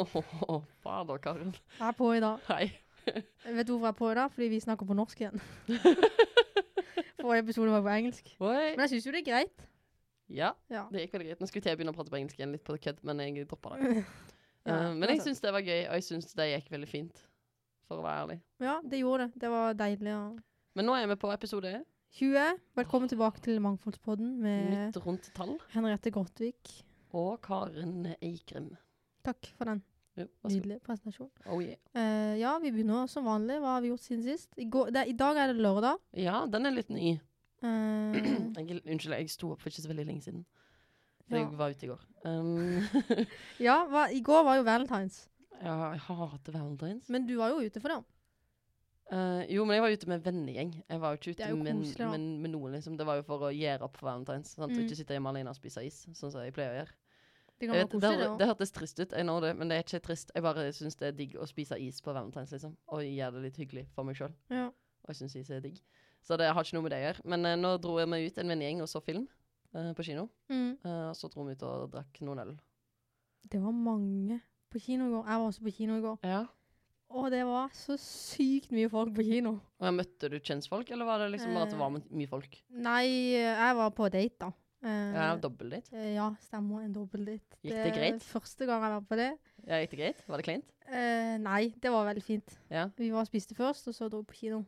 Fader, Karen. Jeg er på i dag. Hei. Vet du hvorfor jeg er på i dag? Fordi vi snakker på norsk igjen. Forrige episode var på engelsk. Oi. Men jeg synes jo det er greit. Ja, Ja. det gikk veldig greit. Nå skulle jeg begynne å prate på engelsk igjen, litt på kødd, men jeg droppet det. Ja, Men jeg synes det var gøy, og jeg synes det gikk veldig fint, for å være ærlig. Ja, det gjorde det. Det var deilig. Og Men nå er vi på episode 20. Velkommen tilbake til Mangfoldspodden med nytt rundt tall, Henriette Grottvik. og Karen Eikrem. Takk for den Jo, vær så god. nydelige presentasjonen. Oh yeah. Ja, vi begynner som vanlig. Hva har vi gjort siden sist? I dag er det lørdag. Ja, den er litt ny. Eh, Unnskyld, jeg sto opp for ikke så veldig lenge siden. For Ja. jeg var ute i går. ja, i går var jo Valentine's. Ja, jeg hater Valentine's. Men du var jo ute for det. Jo, men jeg var ute med vennegjeng. Jeg var jo ikke Det er ute jo med, koselig, da. med noen, liksom. Det var jo for å gjøre opp for Valentine's. Sant? Og ikke sitte hjemme alene og spise is, sånn som jeg pleier å gjøre. Det kan Jeg være vet, koselig, det det også. hørtes trist ut, jeg når det, men det er ikke trist. Jeg bare synes det er digg å spise is på Valentine's, liksom. Og gjøre det litt hyggelig for meg selv. Ja. Og jeg synes is er digg. Så det har ikke noe med det å gjøre. Men nå dro jeg meg ut, en vennegjeng, og så film på kino. Og så dro vi ut og drakk noen øl. Det var mange på kino i går. Jeg var også på kino i går. Ja. Og det var så sykt mye folk på kino. Og møtte du kjentfolk, eller var det liksom bare at det var mye folk? Nei, jeg var på date da. Ja, dobbeltdate. Ja, stemmer, en dobbeltdate. Gikk det greit? Første gang jeg var på det. Ja, gikk det greit? Var det kleint? Nei, det var veldig fint. Ja. Vi var og spiste først, og så dro vi på kino.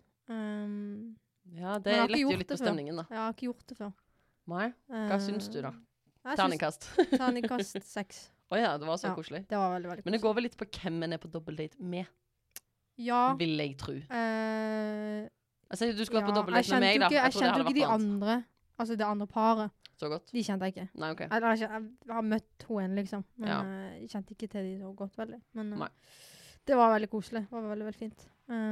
Ja, det Men jeg har ikke letter jo gjort litt det på før. stemningen da. Jeg har ikke gjort det før. Nei, hva syns du da? Jeg synes Terningkast. Terningkast 6. Åja, det var så Ja. koselig. Det var veldig, veldig Men det går vel litt på hvem en er på dobbeltdate med, Ja. vil jeg tro. Altså, du skulle vært på ja, dobbeltdate med meg da. Jeg tror det kjente jo hadde ikke de vært noe annet. andre. Altså det andre paret. Så godt. De kjente jeg ikke. Nei, ok. Jeg har møtt henne liksom. Men Ja. jeg kjente ikke til de så godt veldig. Men Nei. det var veldig koselig. Det var veldig, veldig fint.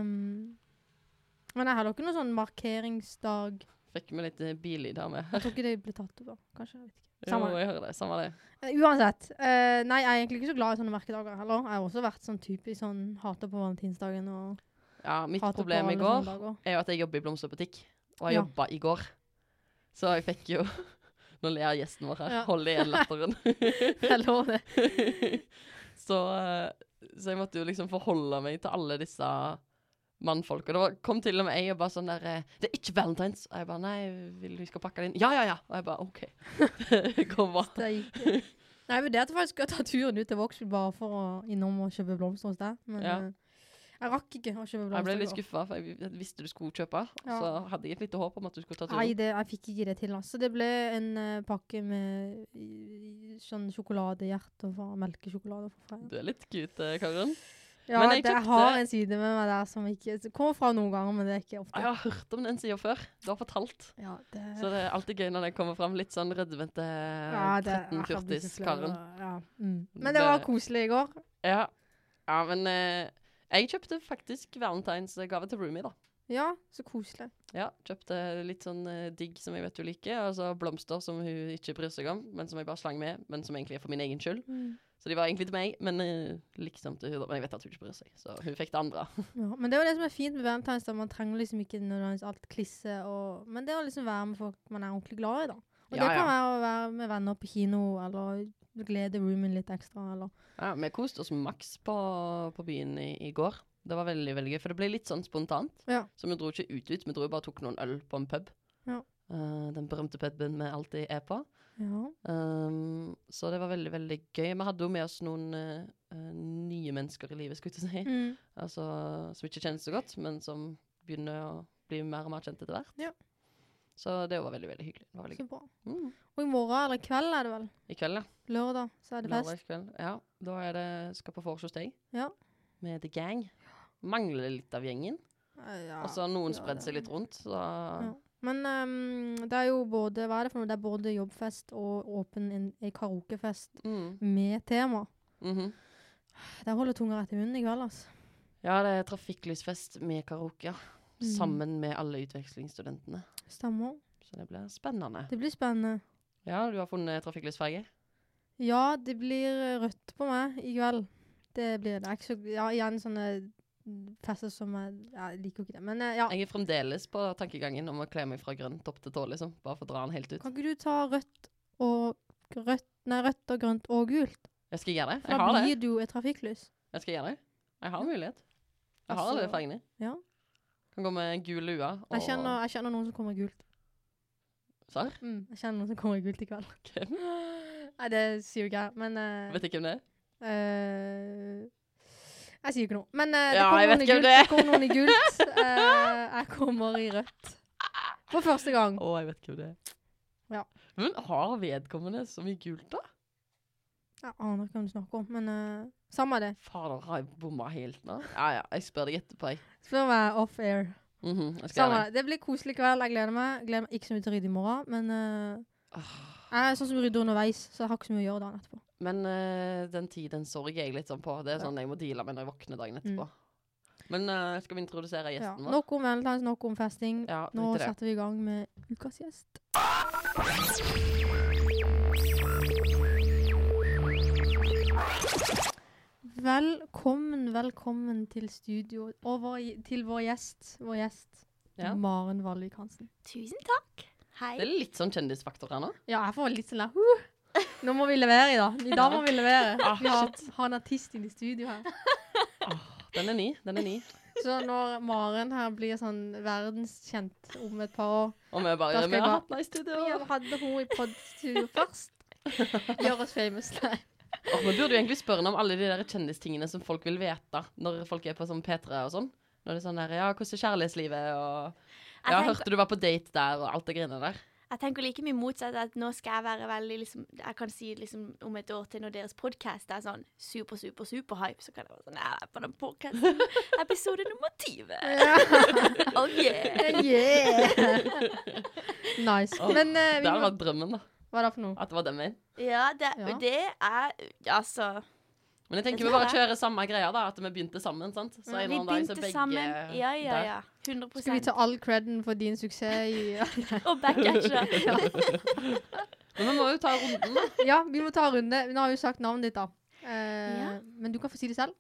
Men jeg hadde ikke noen sånn markeringsdag. Fikk vi litt billyd her med. Jeg tror ikke det ble tatt opp da. Kanskje, jeg vet ikke. Jo, Samme det. jeg hører det. Samme det. Uansett. Nei, jeg er egentlig ikke så glad i sånne merkedager heller. Jeg har også vært sånn typisk sånn hater på valentinsdagen og Ja, mitt hater på problem i alle går sånne dager. er jo at jeg jobber i blomsterbutikk. Og jeg Ja. jobbet i går. Så jeg fikk jo... Nå ler gjesten vår her. Ja. Hold igjen latteren. Jeg lover det. så jeg måtte jo liksom forholde meg til alle disse mannfolk. Og det kom til og med jeg og bare sånn der, det er ikke Valentine's. Og jeg bare, nei, vil du skal pakke det inn? Ja, ja, ja. Og jeg bare, ok. Kom bare. Det gikk. Nei, jeg vurderte faktisk å ta turen ut til Vågsbygd bare for å innom og kjøpe blomster hos deg. Men Ja. jeg rakk ikke å kjøpe blomster. Jeg ble litt i går. skuffet, for jeg visste du skulle kjøpe. Ja. Så hadde jeg et lite håp om at du skulle ta turen. Nei, jeg fikk ikke det til. Altså. Det ble en pakke med sånn sjokoladehjerter fra melkesjokolade fra Freia. Du er litt cute, Karen. Ja, Men jeg jeg har en side med meg der som ikke det kommer fra noen ganger, men det er ikke ofte. Jeg har hørt om den siden før. Du har fortalt. Ja, det, Så det er alltid gøy når den kommer frem litt sånn rødvente jeg blir så flau. 13-40s-Karen. Ja. Men det var koselig i går. Ja. Ja, men jeg kjøpte faktisk Valentine's gave til Rumi da. Ja, så koselig. Ja, kjøpte litt sånn digg som jeg vet hun liker, og så blomster som hun ikke bryr seg om, men som jeg bare slang med, men som egentlig er for min egen skyld. Så de var egentlig til meg, men liksom til hun da. Men jeg vet at hun ikke bryr seg, så hun fikk det andre. Ja, men det er jo det som er fint med Valentine's, da man trenger liksom ikke nødvendigvis alt klisse, men det å liksom være med folk man er ordentlig glad i da. Og Ja, det kan ja. være å være med venner på kino, eller glede roomien litt ekstra, eller... Ja, vi koste oss maks på byen i går. Det var veldig, veldig gøy, for det ble litt sånn spontant. Ja. Så vi dro ikke ut, vi dro bare tok noen øl på en pub. Ja. Den berømte puben vi alltid er på. Ja. Så det var veldig, veldig gøy. Vi hadde jo med oss noen nye mennesker i livet, skulle jeg til å si. Altså, som ikke kjenner så godt, men som begynner å bli mer og mer kjent etter hvert. Ja. Så det var veldig, veldig hyggelig. Det var veldig Så gøy. bra. Og i morgen, eller i kveld er det vel? I kveld, ja. Lørdag, så er det fest. Lørdagskveld. Ja, da er det, skal på vors hos deg. Ja. Med The Gang. Mangler litt av gjengen. Ja. Og så har noen Ja, spredd det- seg litt rundt, så... Ja. Men det er jo både, hva er det for noe? Det er både jobbfest og åpen en karaokefest med tema. Der holder tunga rett i munnen i kveld, altså. Ja, det er trafikklysfest med karaoke, ja. Sammen med alle utvekslingsstudentene. Stemmer. Så det blir spennende. Det blir spennende. Ja, du har funnet trafikklysfarge? Ja, det blir rødt på meg i kveld. Det blir det. Ikke så, ja, igjen sånne fester som jeg liker ikke det. Men ja. Jeg er fremdeles på tankegangen om å kle meg fra grønt opp til tå, liksom. Bare for å dra den helt ut. Kan ikke du ta rødt og grønt og gult? Jeg skal gjøre det. For Jeg da har det. blir du et trafikklys. Jeg skal gjøre det. Jeg har mulighet. Jeg har alle fargene. Ja. Kan gå med gul lua. Og... Jeg kjenner noen som kommer i gult. Sar? Jeg kjenner noen som kommer i gult i kveld. Hvem? Nei, det sier jo ikke jeg, men... Vet ikke hvem det er? Jeg sier ikke noe. Men Ja, jeg vet ikke hvem det er. det kommer noen i gult. Jeg kommer i rødt. For første gang. Jeg vet ikke hvem det er. Ja. Men har vedkommende så mye gult da? Jeg aner ikke hva du snakker om, men samme er det. Fader, har jeg bommet helt nå? Ja, jeg spør deg etterpå. Spør meg off-air. Jeg skal Samme gjøre det. Det blir koselig kveld, jeg gleder meg. Gleder meg ikke så mye til å rydde i morgen, men jeg er sånn som rydder underveis, så jeg har ikke så mye å gjøre dagen etterpå. Men den tiden sorger jeg litt sånn på. Det er sånn jeg må deale med når jeg våkner dagen etterpå. Men skal vi introdusere gjesten vår? Nok om valentines, nok om festing. Ja, Nå setter vi i gang med ukas gjest. Velkommen til studio, og til vår gjest, Maren Valvik Hansen. Tusen takk. Hei. Det er litt sånn kjendisfaktor her nå. Ja, jeg får litt sånn der, nå må vi levere i dag. I dag må vi levere. Vi har en artist inn i studio her. Den er ny. Så når Maren her blir sånn verdenskjent om et par år, Og vi bare, vi har hatt den i studio. vi hadde hun i podstudio først. Gjør oss famous, nei. Men burde du egentlig spørre om alle de der kjendistingene som folk vil vite når folk er på sånn P3 og sånn. Når det er sånn der, ja, hvordan er kjærlighetslivet, og hørte du var på date der, og alt det greiene der. Jeg tenker like mye motsatt at nå skal jeg være veldig, liksom, jeg kan si liksom om et år til når deres podcast er sånn super hype, så kan jeg være sånn, jeg er på den podcasten, episode nummer 20. Oh yeah. Yeah. Nice. Men det hadde vært drømmen da. Hva er det for noe? At det var dem min. Ja, det er, altså... Men jeg tenker vi bare kjører samme greier da, at vi begynte sammen, sant? Så vi begynte sammen, ja, 100%. Skal vi ta all credden for din suksess i... Og backcatcher. Men vi må jo ta runden da. Ja, vi må ta runde. Nå har vi jo sagt navnet ditt da. Men du kan få si det selv.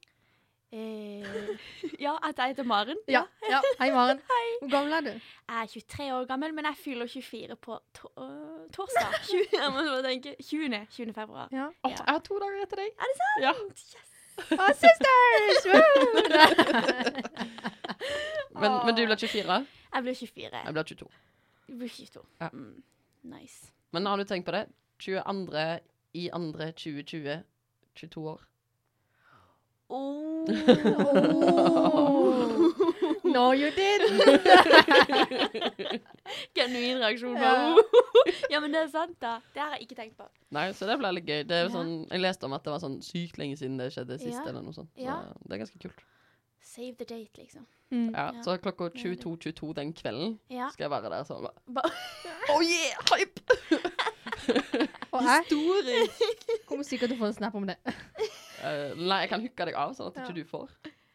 Ja, at jeg heter Maren. Ja. Hei Maren. Hei. Hvor gammel er du? Jeg er 23 år gammel, men jeg fyller 24 på torsdag. 20. februar. Ja. Jeg har 2 dager etter deg. Er det sant? Ja. Yes. Sisters! Men du ble 24? Jeg ble 24. Jeg ble 22. Jeg ble 22. Ja. Nice. Men har du tenkt på det? 22. i 2020, 22 år. No, you didn't. Genuin reaksjon. Ja, men det er sant da. Det har jeg ikke tenkt på. Nei, så det ble litt gøy. Det er jo sånn, jeg leste om at det var sånn sykt lenge siden det skjedde sist, eller noe sånt. Så det er ganske kult. Save the date, liksom. Ja, så klokka 22:22 den kvelden skal jeg være der sånn. Oh yeah, hype! Historisk. Kommer sikkert til å få en snap om det. Nei, jeg kan hooke deg av, sånn at ikke du får.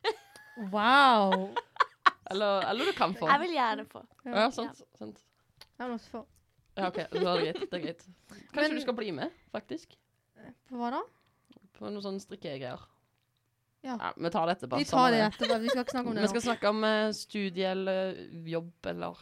Wow. Eller du kan få. Jeg vil gjerne få. Ja, sant. Jeg vil også få. Ja, ok, det er greit. Kanskje du skal bli med, faktisk. På hva da? På noen sånne strikkegreier. Ja, vi tar det etterpå. Vi tar det etterpå, vi skal ikke snakke om det nå. Vi skal snakke om studie eller jobb eller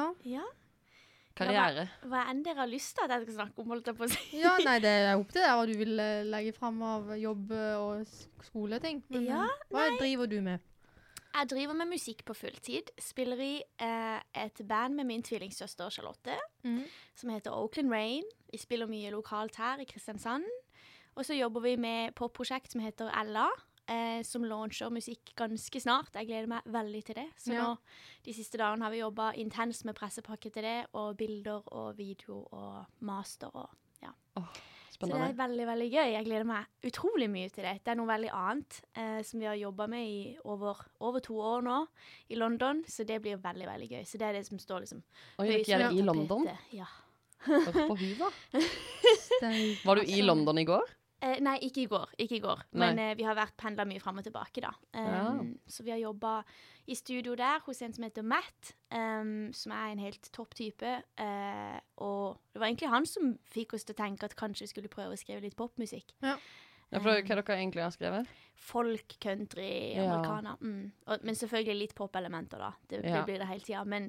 karriere. Hva enn dere har lyst til at jeg skal snakke om, holdt jeg på å si. Ja, nei, det er opp til deg hva du vil legge frem av jobb og skoleting. Men, hva driver du med? Jeg driver med musikk på fulltid. Spiller i et band med min tvillingsøster Charlotte, som heter Oakland Rain. Vi spiller mye lokalt her i Kristiansand. Og så jobber vi med popprosjekt som heter Ella, som launcher musikk ganske snart. Jeg gleder meg veldig til det. Så nå, de siste dagene har vi jobbet intenst med pressepakke til det, og bilder og video og master og så det er veldig, veldig gøy. Jeg gleder meg utrolig mye til det. Det er noe veldig annet som vi har jobbet med i over 2 år nå i London, så det blir veldig, veldig gøy. Så det er det som står liksom høyt på i London? Ja. På Huva? Var du i London i går? Nei, ikke i går. Men vi har pendlet mye frem og tilbake da. Så vi har jobbet i studio der hos en som heter Matt, som er en helt topp type. Og det var egentlig han som fikk oss til å tenke at kanskje vi skulle prøve å skrive litt popmusikk. Ja, for hva dere egentlig har skrevet? Folk, country, amerikaner. Men selvfølgelig litt pop-elementer da. Det blir det hele tiden.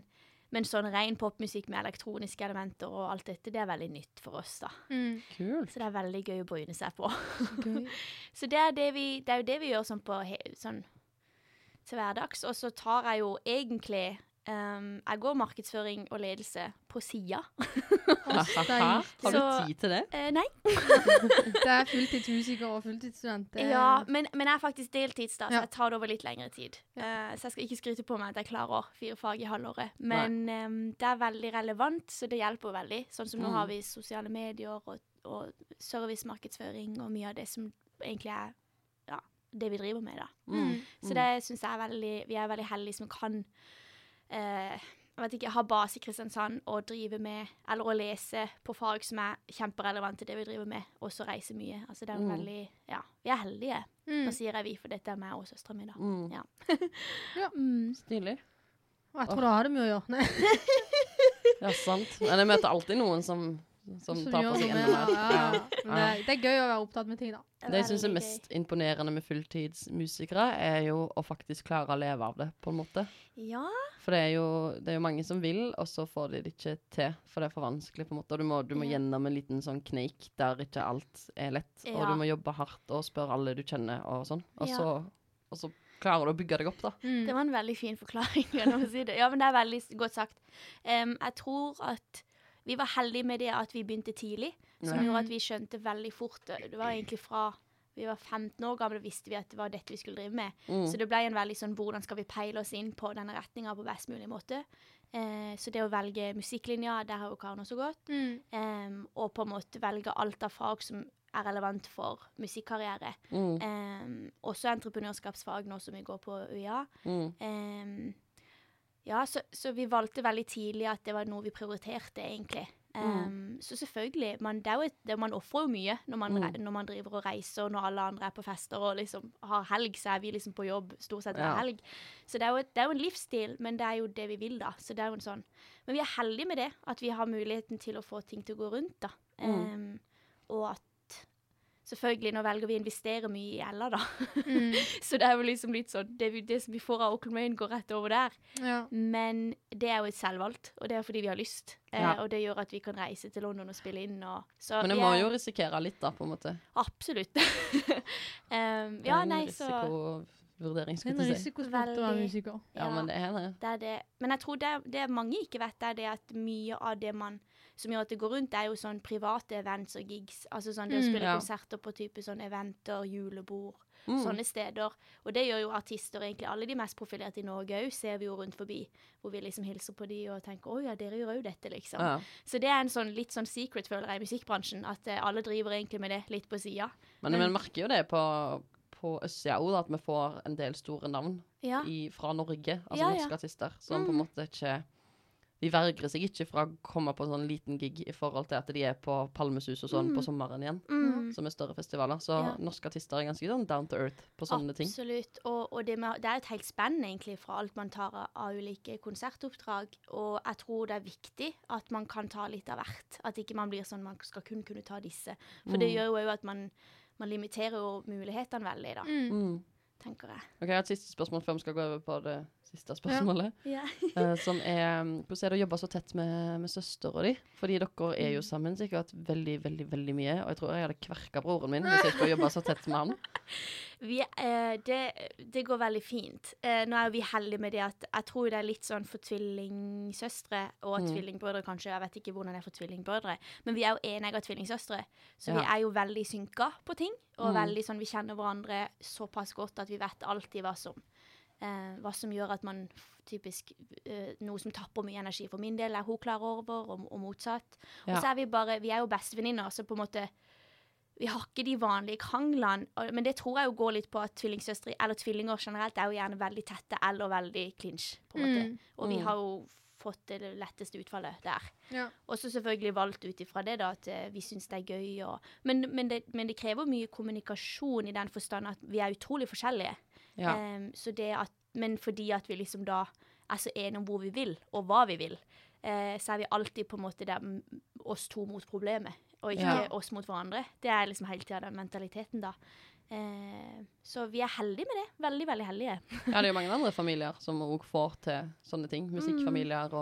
Men sånn ren popmusikk med elektroniske elementer og alt dette, det veldig nytt for oss da. Kult. Så det veldig gøy å bryne seg på. Så det er jo det vi gjør sånn, sånn til hverdags. Og så tar jeg jo egentlig jeg går markedsføring og ledelse på siden. Har du tid til det? Nei. Det fulltidsmusiker og fulltidsstudent. Ja, men jeg faktisk deltids da, så jeg tar det over litt lengre tid. Så jeg skal ikke skryte på meg at jeg klarer 4 fag i halvåret. Men det veldig relevant, så det hjelper veldig. Sånn som nå har vi sosiale medier og servicemarkedsføring og mye av det som egentlig det vi driver med da. Så det synes jeg vi veldig heldige som kan jeg vet ikke, ha base i Kristiansand og drive med, eller å lese på fag som kjemperelevant til det vi driver med, og så reise mye. Altså det veldig, vi heldige. Nå sier jeg vi, for dette meg og søstra mi da. Stilig. Og jeg tror det har det mye å gjøre. Ja, sant. Men jeg møter alltid noen som tar på seg enda mer. Men det gøy å være opptatt med ting da. Det jeg synes mest imponerende med fulltidsmusikere jo å faktisk klare å leve av det, på en måte. Ja. For det er jo mange som vil, og så får de det ikke til, for det for vanskelig, på en måte. Og du må gjennom en liten sånn kneik der ikke alt lett, og du må jobbe hardt og spørre alle du kjenner og sånn. Og så klarer du å bygge deg opp, da. Det var en veldig fin forklaring, å si det. Ja, men det veldig godt sagt. Jeg tror at vi var heldige med det at vi begynte tidlig, som gjorde at vi skjønte veldig fort. Det var egentlig fra vi var 15 år gamle, visste vi at det var dette vi skulle drive med. Så det ble en veldig sånn, hvordan skal vi peile oss inn på denne retningen på best mulig måte? Så det å velge musikklinja, der har jo Karen også gått. Og på en måte velge alt av fag som relevant for musikkarriere. Også entreprenørskapsfag nå som vi går på UiA. Ja, så vi valgte veldig tidlig at det var noe vi prioriterte egentlig. Så selvfølgelig, man offrer jo mye når man driver og reiser, og når alle andre på fester og liksom har helg, så vi liksom på jobb stort sett hver helg. Så det er jo en livsstil, men det er jo det vi vil da. Så det er jo en sånn. Men vi heldige med det, at vi har muligheten til å få ting til å gå rundt da. Og at selvfølgelig, nå velger vi å investere mye i Ella da. Så det er jo liksom litt sånn, det som vi får av Auckland Rain går rett over der. Men det er jo et selvvalgt, og det er fordi vi har lyst. Og det gjør at vi kan reise til London og spille inn. Men det må jo risikere litt da, på en måte. Absolutt. Risikovurdering, skulle jeg si. Det er en risikosport å være musiker. Ja, men det det. Det det. Men jeg tror det mange ikke vet, det at mye av det som gjør at det går rundt, jo sånn private events og gigs. Altså sånn det å spille konserter på type sånn eventer, julebord, sånne steder. Og det gjør jo artister, egentlig alle de mest profilerte i Norge også, ser vi jo rundt forbi, hvor vi liksom hilser på de og tenker, ja, dere gjør jo dette, liksom. Så det en sånn, litt sånn secret, føler jeg, i musikkbransjen, at alle driver egentlig med det litt på siden. Men vi merker jo det på Østsida også, at vi får en del store navn fra Norge, altså norske artister, som på en måte ikke... De vergrer seg ikke fra å komme på en sånn liten gig i forhold til at de på Palmesus og sånn på sommeren igjen, som større festivaler. Så norske artister ganske sånn down to earth på sånne ting. Absolutt, og det et helt spenn egentlig fra alt man tar av ulike konsertoppdrag, og jeg tror det viktig at man kan ta litt av hvert. At ikke man blir sånn, man skal kun kunne ta disse. For det gjør jo at man limiterer jo mulighetene veldig da, tenker jeg. Ok, jeg har et siste spørsmål før vi skal gå over på det siste spørsmålet. Som hvordan det å jobbe så tett med søster og de? Fordi dere jo sammen sikkert veldig, veldig, veldig mye, og jeg tror jeg hadde kverket broren min hvis jeg skulle jobbe så tett med han. Det går veldig fint. Nå vi heldige med det at jeg tror det litt sånn for tvillingsøstre og tvillingbrødre kanskje, jeg vet ikke hvordan det for tvillingbrødre, men vi jo enegget tvillingsøstre, så vi jo veldig synka på ting, og veldig sånn, vi kjenner hverandre såpass godt at vi vet alltid hva som gjør at man typisk noe som tapper mye energi. For min del hun klar over, og motsatt. Og så vi jo bestevenninner, så på en måte vi har ikke de vanlige kranglene, men det tror jeg jo går litt på at tvillingsøstre, eller tvillinger generelt, jo gjerne veldig tette, eller veldig clinch, på en måte. Og vi har jo fått det letteste utfallet der. Og så selvfølgelig valgt ut ifra det da, at vi synes det gøy. Men det krever mye kommunikasjon i den forstand at vi utrolig forskjellige. Så men fordi at vi liksom da så enige om hvor vi vil, og hva vi vil, så vi alltid på en måte der oss to mot problemet, og ikke oss mot hverandre. Det liksom hele tiden den mentaliteten da. Så vi er heldige med det. Veldig, veldig heldige. Ja, det er jo mange andre familier som også får til sånne ting. Musikkfamilier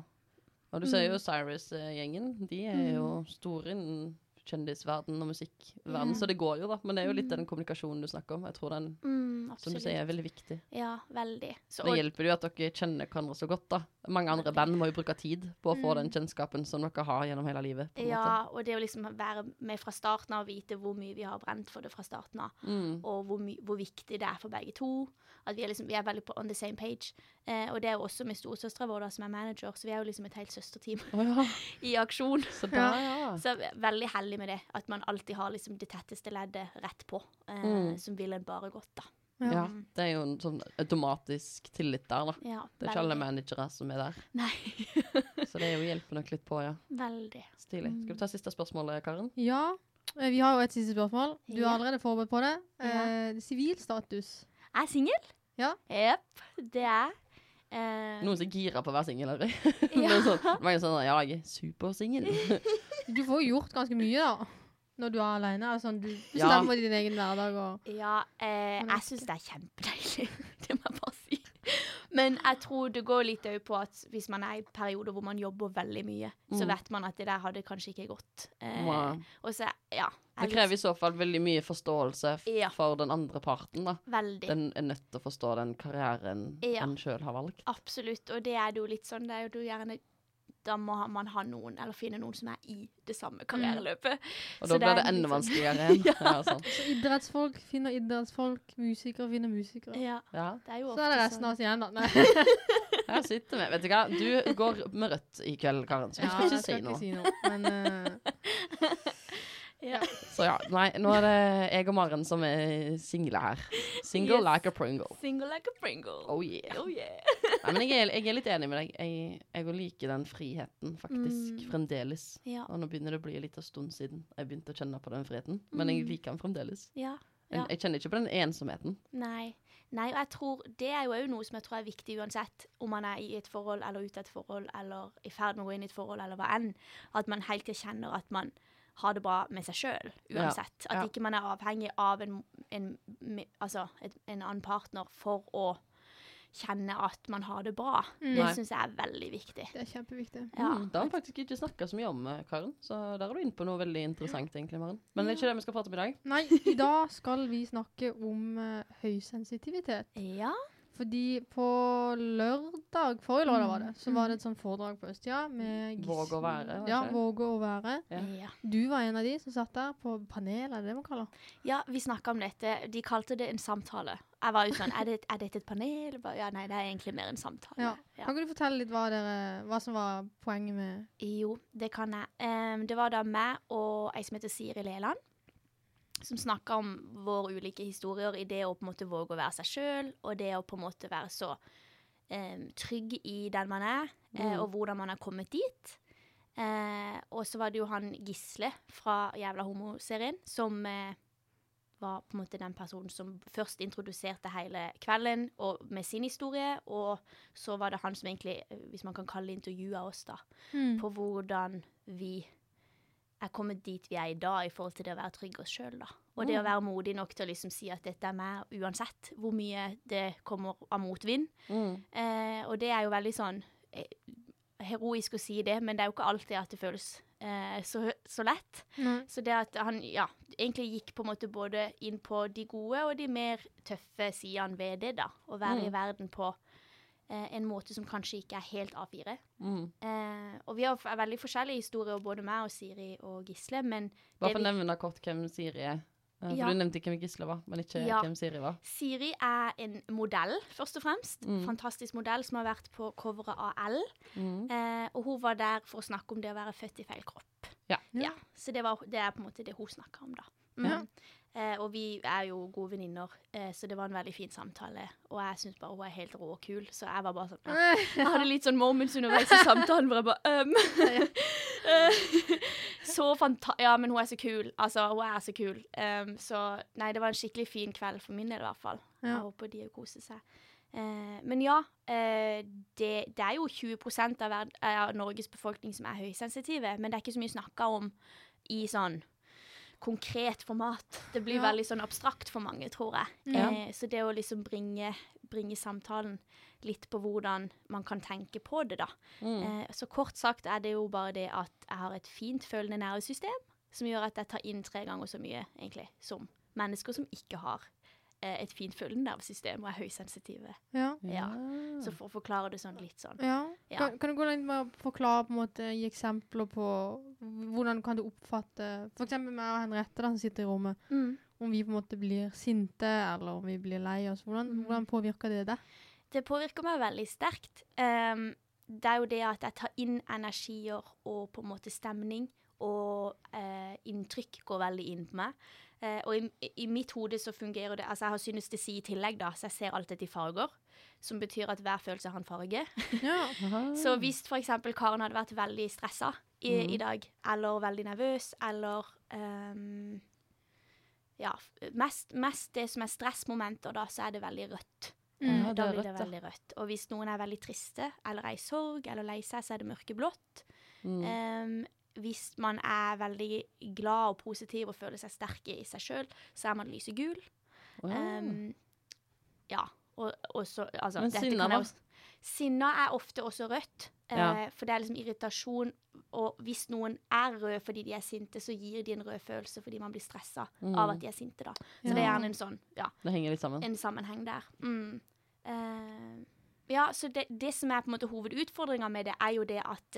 og du ser jo Cyrus-gjengen. De er jo store innen kjendisverden og musikkverden, så det går jo da. Men det er jo litt den kommunikasjonen du snakker om. Jeg tror den, som du sier, er veldig viktig. Ja, veldig. Det hjelper jo at dere kjenner hverandre så godt da. Mange andre band må jo bruke tid på å få den kjennskapen som dere har gjennom hele livet. Ja, og det å liksom være med fra starten av og vite hvor mye vi har brent for det fra starten av, og hvor viktig det er for begge to. At vi er veldig on the same page. Og det er jo også med storesøstre vår da, som er manager, så vi er jo liksom et helt søsterteam i aksjon. Så jeg er veldig heldig med det, at man alltid har liksom det tetteste leddet rett på, som vil en bare godt da. Ja, det er jo en sånn automatisk tillit der da. Ja, det er ikke alle managere som er der. Nei. Så det er jo hjelper nok litt på, ja. Veldig. Stilig. Skal du ta siste spørsmålet, Karen? Ja, vi har jo et siste spørsmål. Du har allerede forberedt på det. Sivilstatus. Er single? Ja. Jep, det er. Noen som girer på å være single, eller? Mange sånn, ja, jeg er supersingle. Du får jo gjort ganske mye da, når du er alene. Altså, du bestemmer din egen hverdag. Ja, jeg synes det er kjempedeilig. Det må jeg bare si. Men jeg tror det går litt på at hvis man er i perioder hvor man jobber veldig mye, så vet man at det der hadde kanskje ikke gått. Og så, ja. Det krever i så fall veldig mye forståelse for den andre parten da. Veldig. Den er nødt til å forstå den karrieren en selv har valgt. Absolutt, og det er jo litt sånn, det er jo gjerne da må man ha noen, eller finne noen som er i det samme karriereløpet. Og da blir det enda vanskeligere. Så idrettsfolk finner idrettsfolk, musikere finner musikere. Ja. Det er jo ofte så er det resten av oss igjen da. Jeg sitter med, vet du hva? Du går med rødt i kveld, Karen, så du skal ikke si noe. Ja, jeg skal ikke si noe, men... Så ja, nei, nå er det jeg og Maren som er single her. Single like a Pringle. Single like a Pringle. Oh yeah. Nei, men jeg er litt enig med deg. Jeg liker den friheten faktisk fremdeles. Og nå begynner det å bli litt av stund siden jeg begynte å kjenne på den friheten. Men jeg liker den fremdeles. Jeg kjenner ikke på den ensomheten. Nei, og jeg tror det er jo noe som jeg tror er viktig uansett om man er i et forhold, eller ute et forhold, eller i ferd med å gå inn i et forhold, eller hva enn. At man helt til kjenner at man ha det bra med seg selv, uansett. At ikke man er avhengig av en annen partner for å kjenne at man har det bra. Det synes jeg er veldig viktig. Det er kjempeviktig. Det har vi faktisk ikke snakket så mye om, Karen. Så der er du inne på noe veldig interessant, egentlig, Maren. Men det er ikke det vi skal prate om i dag. Nei, i dag skal vi snakke om høysensitivitet. Ja. Fordi på forrige lørdag var det, så var det et sånt foredrag på Østia med Gisle. Våge å være. Ja, Våge å være. Ja. Du var en av de som satt der på panel, er det man kaller? Ja, vi snakket om dette. De kalte det en samtale. Jeg var jo sånn, er dette et panel? Ja, nei, det er egentlig mer en samtale. Ja. Kan du fortelle litt hva som var poenget med? Jo, det kan jeg. Det var da meg og ei som heter Siri Leland, som snakket om våre ulike historier i det å på en måte våge å være seg selv, og det å på en måte være så trygg i den man er, og hvordan man har kommet dit. Og så var det jo han Gisle fra Jævla Homo-serien, som var på en måte den personen som først introduserte hele kvelden og med sin historie, og så var det han som egentlig, hvis man kan kalle det intervjuet oss da, på hvordan vi er kommet dit vi er i dag i forhold til det å være trygg oss selv da. Og det å være modig nok til å liksom si at dette er meg uansett hvor mye det kommer av motvind. Og det er jo veldig sånn heroisk å si det, men det er jo ikke alltid at det føles så lett. Så det at han egentlig gikk på en måte både inn på de gode og de mer tøffe sidene ved det da. Å være i verden på en måte som kanskje ikke er helt A4. Og vi har veldig forskjellige historier, både meg og Siri og Gisle, men... Bare for å nevne kort hvem Siri er. For du nevnte hvem Gisle var, men ikke hvem Siri var. Siri er en modell, først og fremst. Fantastisk modell som har vært på coveret av L. Og hun var der for å snakke om det å være født i feil kropp. Ja. Så det er på en måte det hun snakket om da. Og vi er jo gode venninner, så det var en veldig fin samtale. Og jeg synes bare hun er helt rå og kul, så jeg var bare sånn... Jeg hadde litt sånn moments underveis i samtalen, hvor jeg bare... Ja, men hun er så kul. Altså, hun er så kul. Så nei, det var en skikkelig fin kveld for min del i hvert fall. Jeg håper de koser seg. Men ja, det er jo 20% av Norges befolkning som er høysensitive, men det er ikke så mye snakket om i sånn konkret format. Det blir veldig sånn abstrakt for mange, tror jeg. Så det å liksom bringe samtalen litt på hvordan man kan tenke på det da. Så kort sagt det jo bare det at jeg har et fint følende nervesystem, som gjør at jeg tar inn 3 ganger så mye, egentlig, som mennesker som ikke har et fint følende nervesystem og høysensitive. Ja. Så for å forklare det sånn litt sånn. Kan du gå litt med å forklare, på en måte, gi eksempler på hvordan kan du oppfatte, for eksempel med Henriette da, som sitter i rommet, om vi på en måte blir sinte, eller om vi blir lei oss. Hvordan påvirker det det? Det påvirker meg veldig sterkt. Det jo det at jeg tar inn energier og på en måte stemning, og inntrykk går veldig inn på meg. Og i mitt hode så fungerer det, altså jeg har synestesi i tillegg da, så jeg ser alt dette i farger, som betyr at hver følelse har en farge. Så hvis for eksempel Karen hadde vært veldig stresset i dag, eller veldig nervøs, eller mest det som stressmomenter da, så det veldig rødt. Da blir det veldig rødt. Og hvis noen veldig triste, eller i sorg, eller lei seg, så det mørkeblått. Hvis man veldig glad og positiv og føler seg sterk i seg selv, så man lysegul. Og så, altså, men sinna da? Sinna ofte også rødt, for det liksom irritasjon, og hvis noen rød fordi de sinte, så gir de en rød følelse fordi man blir stresset av at de sinte da. Så det gjerne en sånn, det henger litt sammen. En sammenheng der. Så det som på en måte hovedutfordringen med det, jo det at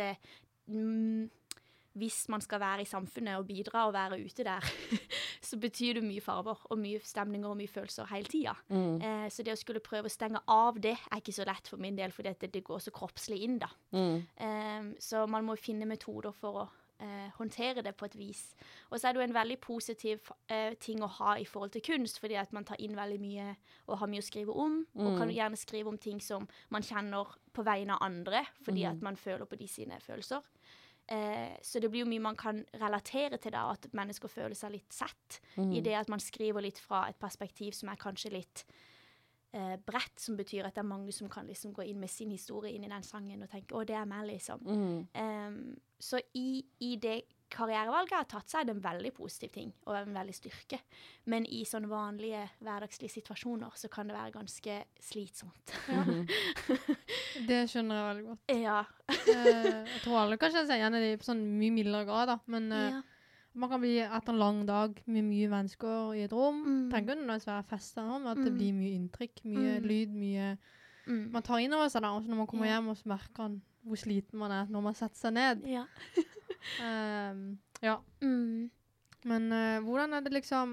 hvis man skal være i samfunnet og bidra og være ute der, så betyr det mye farver og mye stemninger og mye følelser hele tiden. Så det å skulle prøve å stenge av det ikke så lett for min del, fordi det går så kroppslig inn da. Så man må finne metoder for å håndtere det på et vis. Og så det jo en veldig positiv ting å ha i forhold til kunst, fordi at man tar inn veldig mye og har mye å skrive om, og kan gjerne skrive om ting som man kjenner på vegne av andre, fordi at man føler på de sine følelser. Så det blir jo mye man kan relatere til da, at mennesker føler seg litt sett i det at man skriver litt fra et perspektiv som kanskje litt bredt, som betyr at det mange som kan liksom gå inn med sin historie inn i den sangen og tenke, det meg liksom. Så i det karrierevalget jeg har tatt, så det en veldig positiv ting, og en veldig styrke. Men i sånne vanlige, hverdagslige situasjoner, så kan det være ganske slitsomt. Det skjønner jeg veldig godt. Ja. Jeg tror alle kan kjenne seg igjen i det på sånn mye mildere grad, da. Men man kan bli etter en lang dag med mye mennesker i et rom. Tenker du når det er fester om at det blir mye inntrykk, mye lyd, mye... Man tar inn over seg da, og når man kommer hjem og så merker man hvor sliten man når man setter seg ned. Men hvordan det liksom...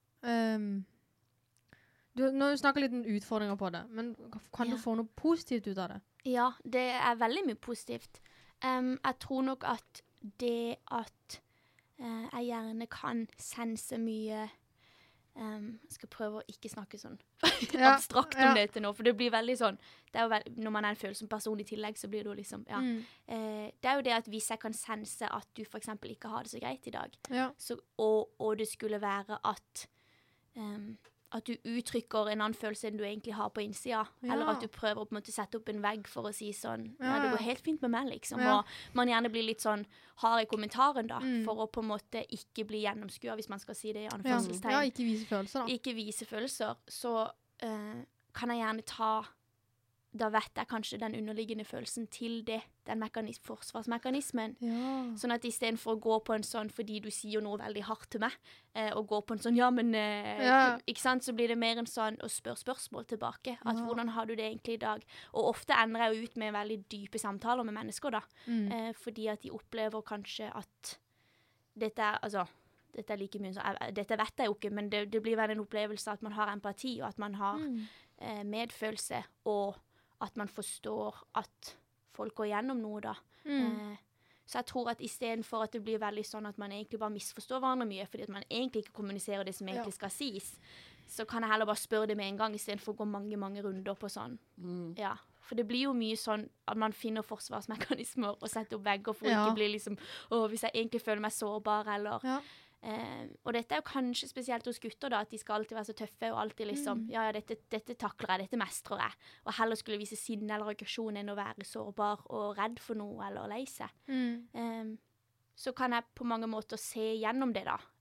Nå snakker litt om utfordringer på det, men kan du få noe positivt ut av det? Ja, det veldig mye positivt. Jeg tror nok at det at jeg gjerne kan sense mye... jeg skal prøve å ikke snakke sånn abstrakt om det til nå, for det blir veldig sånn, det jo når man en følsom person i tillegg, så blir det jo liksom, det jo det at hvis jeg kan sense at du for eksempel ikke har det så greit i dag, så, og det skulle være at du uttrykker en annen følelse enn du egentlig har på innsida, eller at du prøver å på en måte sette opp en vegg for å si sånn, det går helt fint med meg liksom, og man gjerne blir litt sånn hard i kommentaren da, for å på en måte ikke bli gjennomskuet, hvis man skal si det i anførselstegn. Ikke vise følelser da. Ikke vise følelser, så kan jeg gjerne da vet jeg kanskje den underliggende følelsen til det, den forsvarsmekanismen. Sånn at i stedet for å gå på en sånn, fordi du sier noe veldig hardt til meg, og gå på en sånn, ikke sant, så blir det mer en sånn å spørre spørsmål tilbake, at hvordan har du det egentlig i dag? Og ofte ender jeg ut med veldig dype samtaler med mennesker da, fordi at de opplever kanskje at dette like mye, dette vet jeg jo ikke, men det blir vel en opplevelse at man har empati, og at man har medfølelse, og at man forstår at folk går gjennom noe da. Så jeg tror at i stedet for at det blir veldig sånn at man egentlig bare misforstår hverandre mye, fordi at man egentlig ikke kommuniserer det som egentlig skal sies, så kan jeg heller bare spørre det med en gang, i stedet for å gå mange, mange runder på sånn. For det blir jo mye sånn at man finner forsvarsmekanismer og setter opp vegger for å ikke bli liksom, hvis jeg egentlig føler meg sårbar, eller... og dette jo kanskje spesielt hos gutter da, at de skal alltid være så tøffe og alltid liksom, dette takler jeg, dette mestrer jeg, og heller skulle vise sinne eller aggresjon enn å være sårbar og redd for noe eller lei seg. Så kan jeg på mange måter se gjennom det da,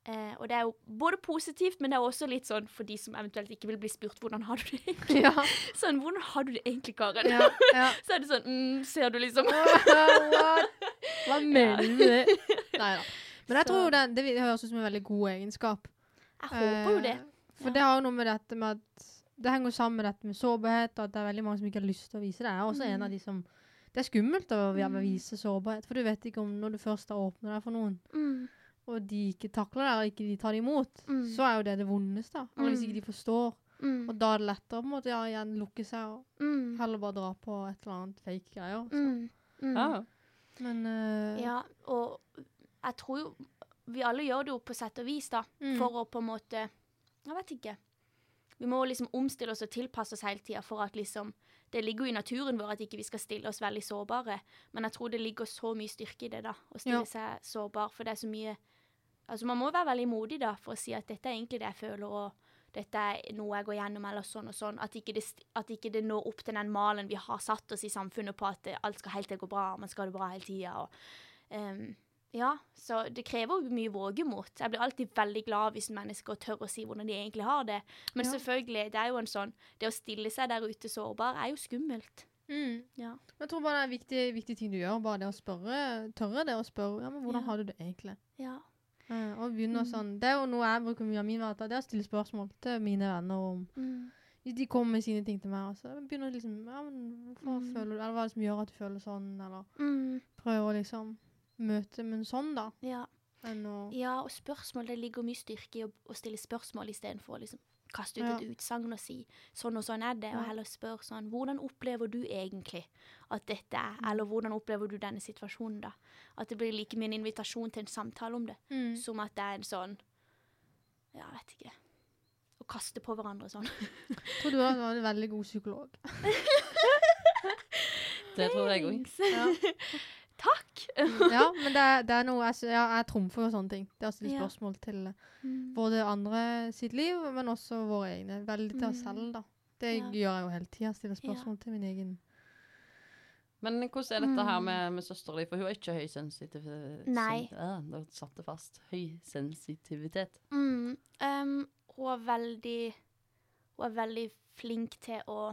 Og det er jo både positivt, men det er også litt sånn for de som eventuelt ikke vil bli spurt, hvordan har du det egentlig? Ja. Sånn, hvordan har du det egentlig, Karen? Ja, ja. Så er det sånn, ser du liksom... Hva mener du med det? Neida. Men jeg tror jo det høres ut som en veldig god egenskap. Jeg håper jo det. For det har jo noe med dette med at det henger sammen med dette med sårbarhet, og at det er veldig mange som ikke har lyst til å vise det. Jeg er også en av de som... Det er skummelt å vise sårbarhet, for du vet ikke om når du først har åpnet deg for noen, og de ikke takler det, og ikke de tar det imot, så er jo det vondeste. Eller hvis ikke de forstår. Og da er det lettere på en måte, igjen lukke seg, og heller bare dra på et eller annet fake greier. Ja. Men, ja, og jeg tror jo, vi alle gjør det jo på sett og vis da, for å på en måte, jeg vet ikke, vi må liksom omstille oss og tilpasse oss hele tiden for at liksom, det ligger jo i naturen vår at ikke vi skal stille oss veldig sårbare, men jeg tror det ligger så mye styrke i det da, å stille seg sårbar, for det er så mye, altså man må være veldig modig da, for å si at dette er egentlig det jeg føler, og dette er noe jeg går gjennom, eller sånn og sånn, at ikke det når opp til den malen vi har satt oss i samfunnet på at alt skal helt til å gå bra, man skal ha det bra hele tiden, og ja, så det krever jo mye vågemot. Jeg blir alltid veldig glad hvis mennesker tør å si hvordan de egentlig har det. Men selvfølgelig, det er jo en sånn, det å stille seg der ute sårbar er jo skummelt. Ja. Jeg tror bare det er en viktig ting du gjør, bare det å spørre, tørre det å spørre, ja, men hvordan har du det egentlig? Ja. Og begynne sånn, det er jo noe jeg bruker mye av min hverdag, det er å stille spørsmål til mine venner om, hvis de kommer med sine ting til meg, så jeg begynner liksom, ja, men hvorfor føler du, eller hva er det som gjør at du føler sånn, eller prøver liksom møte med en sånn da. Ja, og spørsmål, det ligger mye styrke i å stille spørsmål i stedet for å liksom kaste ut et utsagn og si sånn og sånn er det, og heller spørre sånn, hvordan opplever du egentlig at dette er, eller hvordan opplever du denne situasjonen da? At det blir like mye en invitasjon til en samtale om det, som at det er en sånn, jeg vet ikke, å kaste på hverandre sånn. Tror du var en veldig god psykolog? Det tror jeg også. Ja. Takk! Ja, men det er noe, jeg trumfer jo sånne ting. Det er å stille spørsmål til både andre sitt liv, men også våre egne. Veldig til oss selv, da. Det gjør jeg jo hele tiden, stille spørsmål til min egen. Men hvordan er dette her med søster di? For hun er ikke høysensitivitet. Nei. Da satt det fast. Høysensitivitet. Hun er veldig flink til å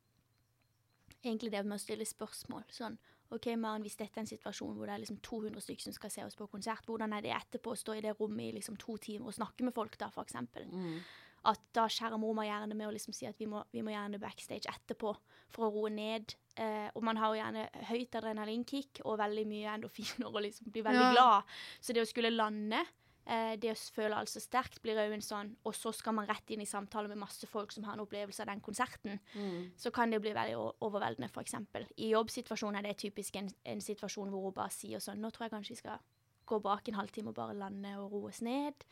egentlig det med å stille spørsmål. Sånn, ok, Maren, hvis dette er en situasjon hvor det er liksom 200 stykker som skal se oss på konsert, hvordan er det etterpå å stå i det rommet i liksom 2 timer og snakke med folk da, for eksempel? At da skjærer mor meg gjerne med å liksom si at vi må gjerne backstage etterpå for å roe ned. Og man har jo gjerne høyt adrenalinkick og veldig mye endorfiner og liksom blir veldig glad. Så det å skulle lande, det å føle alt så sterkt blir jo en sånn, og så skal man rett inn i samtale med masse folk som har en opplevelse av den konserten, så kan det bli veldig overveldende, for eksempel. I jobbsituasjonen er det typisk en situasjon hvor hun bare sier sånn, nå tror jeg kanskje vi skal gå bak en halvtime og bare lande og roe oss ned.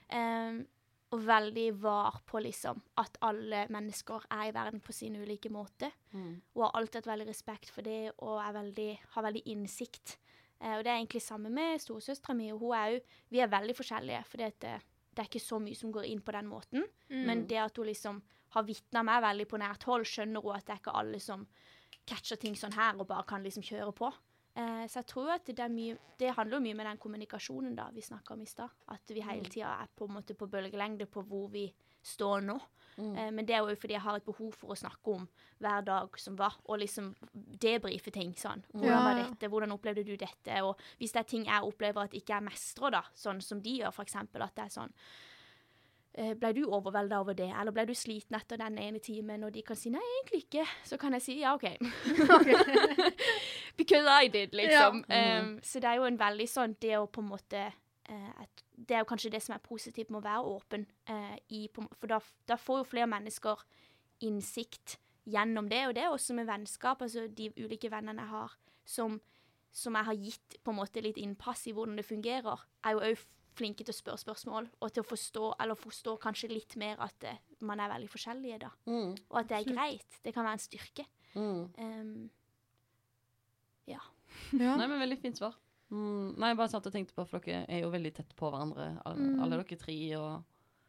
Og veldig var på liksom at alle mennesker er i verden på sin ulike måte, og har alltid hatt veldig respekt for det, og har veldig innsikt. Og det er egentlig samme med storesøstra mi, og vi er veldig forskjellige, for det er ikke så mye som går inn på den måten, men det at hun liksom har vittnet meg veldig på nært hold, skjønner hun at det er ikke alle som catcher ting sånn her, og bare kan liksom kjøre på. Så jeg tror at det handler mye med den kommunikasjonen da, vi snakket om i sted, at vi hele tiden er på en måte på bølgelengde på hvor vi står nå. Men det er jo fordi jeg har et behov for å snakke om hver dag som var, og liksom debrife ting sånn. Hvordan var dette? Hvordan opplevde du dette? Og hvis det er ting jeg opplever at ikke er mestre da, sånn som de gjør for eksempel, at det er sånn, ble du overveldet over det? Eller ble du sliten etter den ene timen? Og de kan si, nei, egentlig ikke. Så kan jeg si, ja, ok. Because I did, liksom. Så det er jo en veldig sånn, det å på en måte, det er jo kanskje det som er positivt med å være åpen, for da får jo flere mennesker innsikt gjennom det, og det er også med vennskap, altså de ulike vennene jeg har, som jeg har gitt på en måte litt innpass i hvordan det fungerer, er jo også flinke til å spørre spørsmål, og til å forstå kanskje litt mer at man er veldig forskjellige da, og at det er greit, det kan være en styrke. Ja. Nei, men veldig fint svar. Nei, jeg bare satt og tenkte på, for dere er jo veldig tett på hverandre, alle dere 3,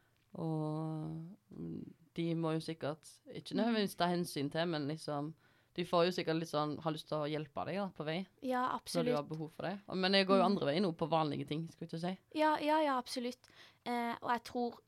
og de må jo sikkert ikke nødvendigvis ta hensyn til, men liksom, de får jo sikkert litt sånn, har lyst til å hjelpe deg da, på vei. Ja, Når du absolutt. har behov for det. Men jeg går jo andre veien nå på vanlige ting, skal jeg ikke si. Ja, absolutt. Og jeg tror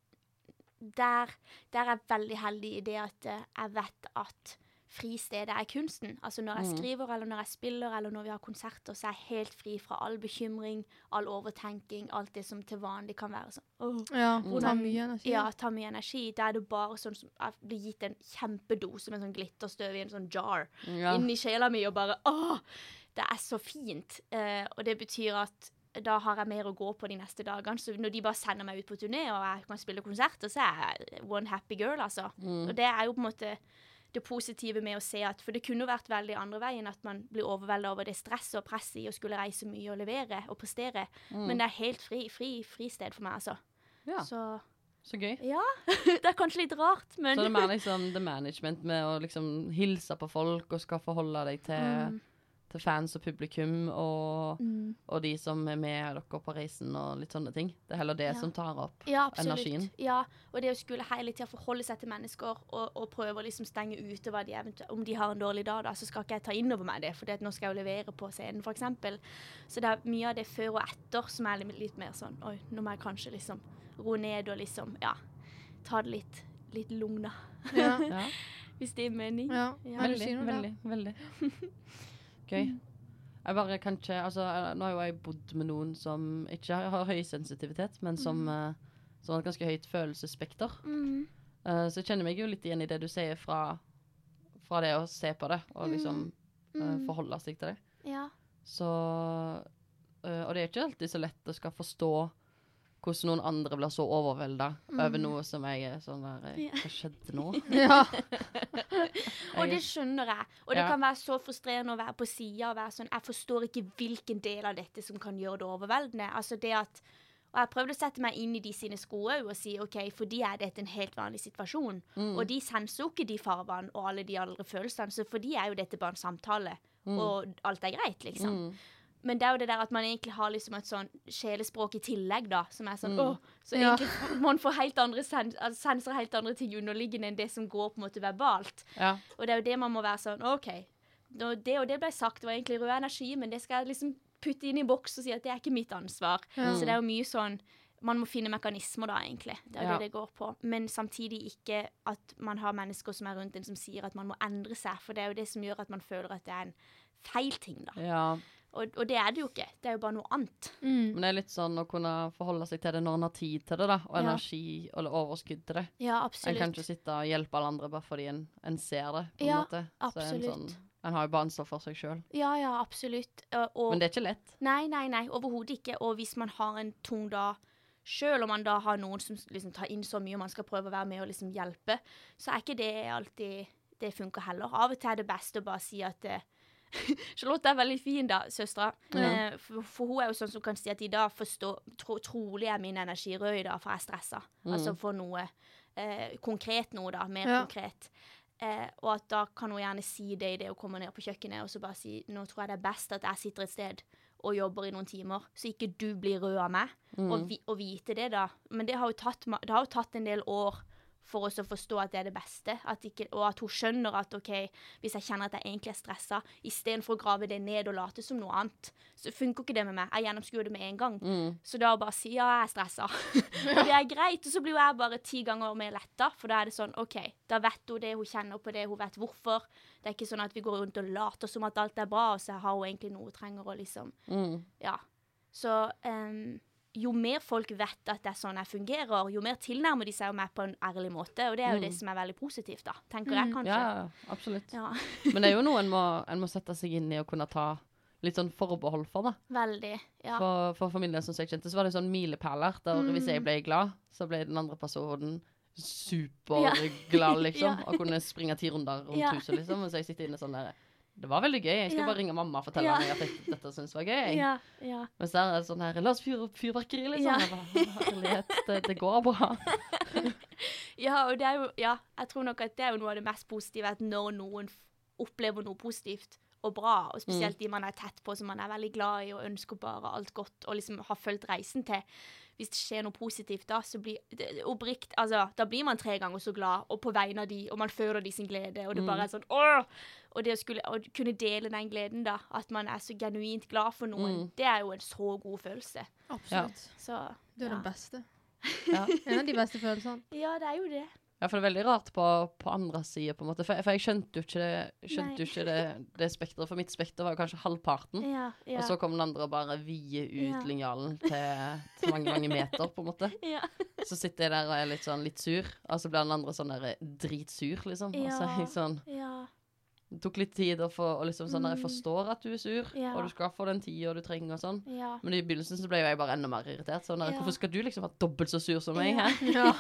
der er jeg veldig heldig i det at jeg vet at fristedet er kunsten. Altså når jeg skriver, eller når jeg spiller, eller når vi har konserter, så er jeg helt fri fra all bekymring, all overtenking, alt det som til vanlig kan være sånn. Ja, ta mye energi. Ja, ta mye energi. Da er det bare sånn som jeg blir gitt en kjempedose med sånn glitterstøv i en sånn jar inni sjela mi, og bare, det er så fint. Og det betyr at da har jeg mer å gå på de neste dagene. Så når de bare sender meg ut på turné, og jeg kan spille konserter, så er jeg one happy girl, altså. Og det er jo på en måte det positive med å se at, for det kunne vært veldig andre veien, at man blir overveldet over det stresset og presset i å skulle reise mye og levere og prestere. Men det er helt fristed for meg, altså. Ja, så gøy. Ja, det er kanskje litt rart, men... Så det er mer liksom the management med å liksom hilse på folk og skal forholde deg til fans og publikum og de som er med dere på reisen og litt sånne ting. Det er heller det som tar opp energien. Ja, og det å skulle hele tiden forholde seg til mennesker og prøve å liksom stenge ute hva de om de har en dårlig dag, da, så skal ikke jeg ta inn over meg det, for nå skal jeg jo levere på scenen, for eksempel. Så det er mye av det før og etter som er litt mer sånn, oi, nå må jeg kanskje liksom roe ned og liksom, ta det litt lugna. Ja. Hvis det er mening. Ja, veldig. Gøy. Jeg bare kan ikke, altså, nå har jo jeg bodd med noen som ikke har høy sensitivitet, men som har et ganske høyt følelsesspekter. Så jeg kjenner meg jo litt igjen i det du sier fra det å se på det, og liksom forholde seg til det. Ja. Så, og det er ikke alltid så lett å skal forstå hvordan noen andre blir så overveldet over noe som jeg er sånn der, hva skjedde nå? Og det skjønner jeg. Og det kan være så frustrerende å være på siden og være sånn, jeg forstår ikke hvilken del av dette som kan gjøre det overveldende. Altså det at, og jeg prøvde å sette meg inn i de sine sko og si, ok, for de er dette en helt vanlig situasjon. Og de senser jo ikke de farvene og alle de andre følelsene, så for de er jo dette bare en samtale, og alt er greit, liksom. Men det er jo det der at man egentlig har liksom et sånn sjelespråk i tillegg da, som er sånn, så egentlig man får helt andre senser helt andre ting underliggende enn det som går på en måte verbalt. Ja. Og det er jo det man må være sånn, ok, det og det ble sagt, det var egentlig rød energi, men det skal jeg liksom putte inn i boks og si at det er ikke mitt ansvar. Så det er jo mye sånn, man må finne mekanismer da egentlig, det er jo det går på. Men samtidig ikke at man har mennesker som er rundt en som sier at man må endre seg, for det er jo det som gjør at man føler at det er en feil ting da. Ja. Og det er det jo ikke. Det er jo bare noe annet. Men det er litt sånn å kunne forholde seg til det når en har tid til det da, og energi eller overskudd til det. Ja, absolutt. En kan ikke sitte og hjelpe alle andre bare fordi en ser det, på en måte. Absolutt. Så en har jo bare ansvar for seg selv. Ja, absolutt. Men det er ikke lett. Nei, overhodet ikke. Og hvis man har en tung dag, selv om man da har noen som liksom tar inn så mye, og man skal prøve å være med og liksom hjelpe, så er ikke det alltid, det funker heller. Av og til er det best å bare si at Charlotte er veldig fin da, søstra. For hun er jo sånn som kan si at i dag trolig er min energi rød i dag, for jeg er stresset. Altså for noe konkret noe da, mer konkret. Og at da kan hun gjerne si det i det å komme ned på kjøkkenet, og så bare si, nå tror jeg det er best at jeg sitter et sted og jobber i noen timer, så ikke du blir rød av meg, og vite det da. Men det har jo tatt en del år for oss å forstå at det er det beste, og at hun skjønner at ok, hvis jeg kjenner at jeg egentlig er stresset, i stedet for å grave det ned og late som noe annet, så funker ikke det med meg. Jeg gjennomskuer det med en gang. Så da bare si, ja, jeg er stresset. Og det er greit, og så blir jeg bare 10 ganger mer lettet, for da er det sånn, ok, da vet hun det, hun kjenner på det, hun vet hvorfor. Det er ikke sånn at vi går rundt og later som at alt er bra, og så har hun egentlig noe hun trenger å liksom, ja. Så, jo mer folk vet at det er sånn jeg fungerer, jo mer tilnærmer de seg jo meg på en ærlig måte, og det er jo det som er veldig positivt da, tenker jeg kanskje. Ja, absolutt. Ja. Men det er jo noe en må sette seg inn i og kunne ta litt sånn forbehold for da. Veldig, ja. For familien som jeg kjente, så var det sånn milepæler, der hvis jeg ble glad, så ble den andre personen superglad liksom, og kunne springe 10 runder rundt huset liksom, og så jeg sitter inne sånn der, det var veldig gøy. Jeg skal bare ringe mamma og fortelle meg at dette synes var gøy. Men så er det sånn her, la oss fyre opp fyrverkeri, liksom. Herlighet, det går bra. Og det er jo, jeg tror nok at det er jo noe av det mest positive, at når noen opplever noe positivt, og bra, og spesielt de man tett på, som man veldig glad i, og ønsker bare alt godt, og liksom har følt reisen til. Hvis det skjer noe positivt da, så blir det da blir man 3 ganger så glad, og på vegne av de, og man føler de sin glede, og det bare sånn, og det å kunne dele den gleden da, at man så genuint glad for noen, det jo en så god følelse. Absolutt. Så, det det beste. Ja. En av de beste følelsene. Ja, det jo det. Ja, for det veldig rart på andre siden, på en måte. For jeg skjønte jo ikke det spektret, for mitt spekter var jo kanskje halvparten. Ja. Og så kom den andre og bare vie ut linjalen til mange, mange meter, på en måte. Ja. Så sitter jeg der og litt sånn litt sur, og så blir den andre sånn der dritsur, liksom. Og så jeg sånn... Det tok litt tid å liksom sånn der jeg forstår at du sur, og du skal få den tiden du trenger og sånn. Ja. Men i begynnelsen så ble jeg bare enda mer irritert. Sånn der, hvorfor skal du liksom være dobbelt så sur som meg her? Ja.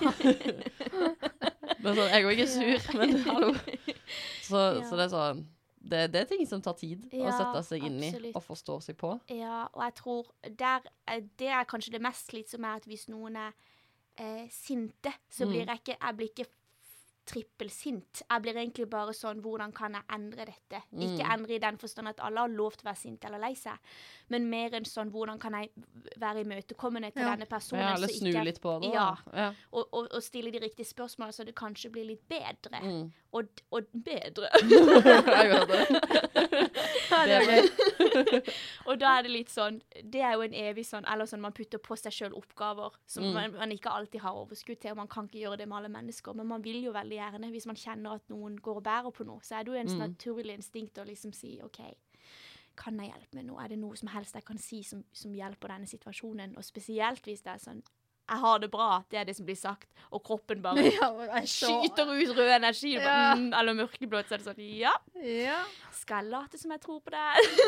Men sånn, jeg er jo ikke sur, men hallo. Så det sånn, det ting som tar tid å sette seg inn i og forstå seg på. Ja, og jeg tror det kanskje det mest slitsomme at hvis noen sinte, så blir jeg blir ikke trippelsint. Jeg blir egentlig bare sånn, hvordan kan jeg endre dette? Ikke endre i den forstand at alle har lov til å være sint eller lei seg, men mer enn sånn, hvordan kan jeg være imøtekommende til denne personen? Ja, eller snu litt på det. Ja. Og stille de riktige spørsmål, så det kanskje blir litt bedre. Og bedre. Jeg hører det. Og da det litt sånn, det jo en evig sånn, eller sånn, man putter på seg selv oppgaver som man ikke alltid har overskudd til, og man kan ikke gjøre det med alle mennesker, men man vil jo veldig gjerne, hvis man kjenner at noen går og bærer på noe, så det jo en naturlig instinkt å liksom si, ok, kan jeg hjelpe med noe? Det noe som helst jeg kan si som hjelper denne situasjonen? Og spesielt hvis det sånn, jeg har det bra, det det som blir sagt, og kroppen bare skyter ut rød energi, eller mørkeblått, så det sånn, skal jeg late som jeg tror på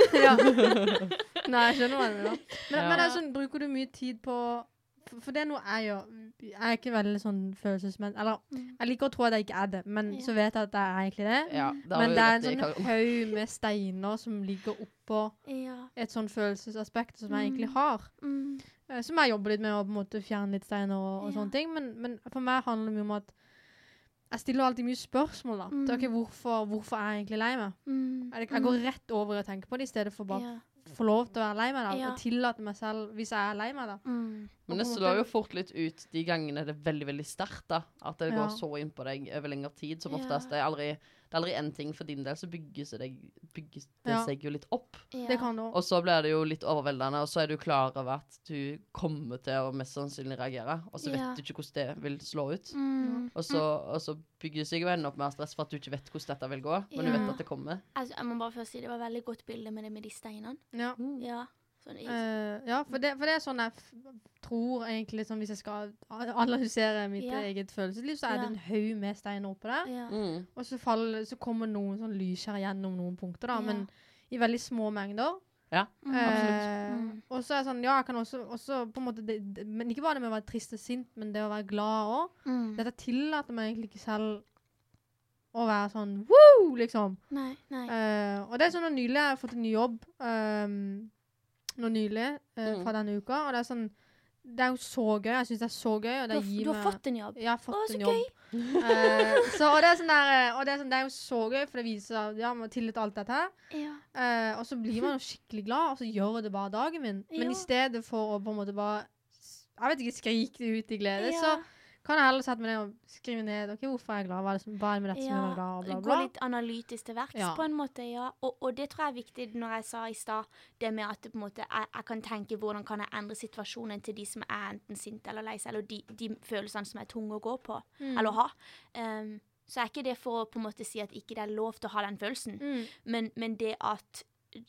det? Nei, jeg skjønner hva du mener. Men det sånn, bruker du mye tid på... For det noe jeg gjør. Jeg ikke veldig sånn følelsesmenn. Eller, jeg liker å tro at jeg ikke det, men så vet jeg at det egentlig det. Ja, men det en sånn haug med steiner som ligger oppå et sånn følelsesaspekt som jeg egentlig har. Som jeg jobber litt med å på en måte fjerne litt steiner og sånne ting. Men for meg handler det mye om at jeg stiller alltid mye spørsmål da. Det ikke hvorfor jeg egentlig lei meg. Jeg går rett over og tenker på det, i stedet for bare få lov til å være lei meg da, og tillate meg selv hvis jeg lei meg da. Men det slår jo fort litt ut de gangene det veldig, veldig sterkt da, at det går så inn på deg over lengre tid, som oftest det aldri en ting for din del, så bygges det seg jo litt opp. Det kan det også. Og så blir det jo litt overveldende, og så du klar over at du kommer til å mest sannsynlig reagere, og så vet du ikke hvordan det vil slå ut. Og så bygger det seg jo enda opp mer stress for at du ikke vet hvordan dette vil gå, men du vet at det kommer. Altså, jeg må bare først si, det var veldig godt bilde med det med de steinene. Ja. Sånn for det sånn jeg tror egentlig, sånn, hvis jeg skal analysere mitt eget følelsesliv, så det en haug med steiner oppe der. Og så kommer noen sånn lyskjær gjennom noen punkter da, men i veldig små mengder. Ja, absolutt. Og så det sånn, jeg kan også på en måte, men ikke bare det med å være trist og sint, men det å være glad også. Dette tillater meg egentlig ikke selv å være sånn, woo, liksom. Nei. Og det sånn, nylig jeg har fått en ny jobb, nå nylig, fra denne uka, og det sånn, det jo så gøy, jeg synes det så gøy, og det gir meg... Du har fått en jobb? Jeg har fått en jobb. Og det sånn der, det jo så gøy, for det viser, man har tillit alt dette her, og så blir man jo skikkelig glad, og så gjør det bare dagen min. Men i stedet for å på en måte bare, jeg vet ikke, skrike det ut i glede, så kan jeg heller sette meg ned og skrive ned, ok, hvorfor er jeg glad, hva det med dette som jeg er glad, og bla bla. Gå litt analytisk til verks på en måte, og det tror jeg er viktig når jeg sa i sted, det med at det, på en måte, jeg kan tenke hvordan kan jeg endre situasjonen til de som enten sint eller lei seg, eller de følelsene som tunge å gå på, eller ha. Så ikke det for å på en måte si at ikke det lov til å ha den følelsen, men det at...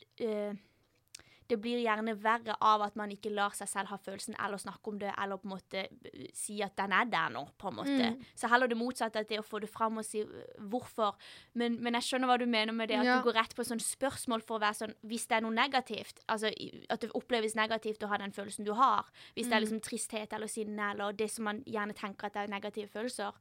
det blir gjerne verre av at man ikke lar seg selv ha følelsen, eller snakke om det, eller på en måte si at den der nå, på en måte. Så heller det motsatte, at det å få det frem og si hvorfor. Men jeg skjønner hva du mener med det, at du går rett på sånn spørsmål for å være sånn, hvis det noe negativt, altså at det oppleves negativt å ha den følelsen du har, hvis det liksom tristhet eller sinne, eller det som man gjerne tenker at det negative følelser,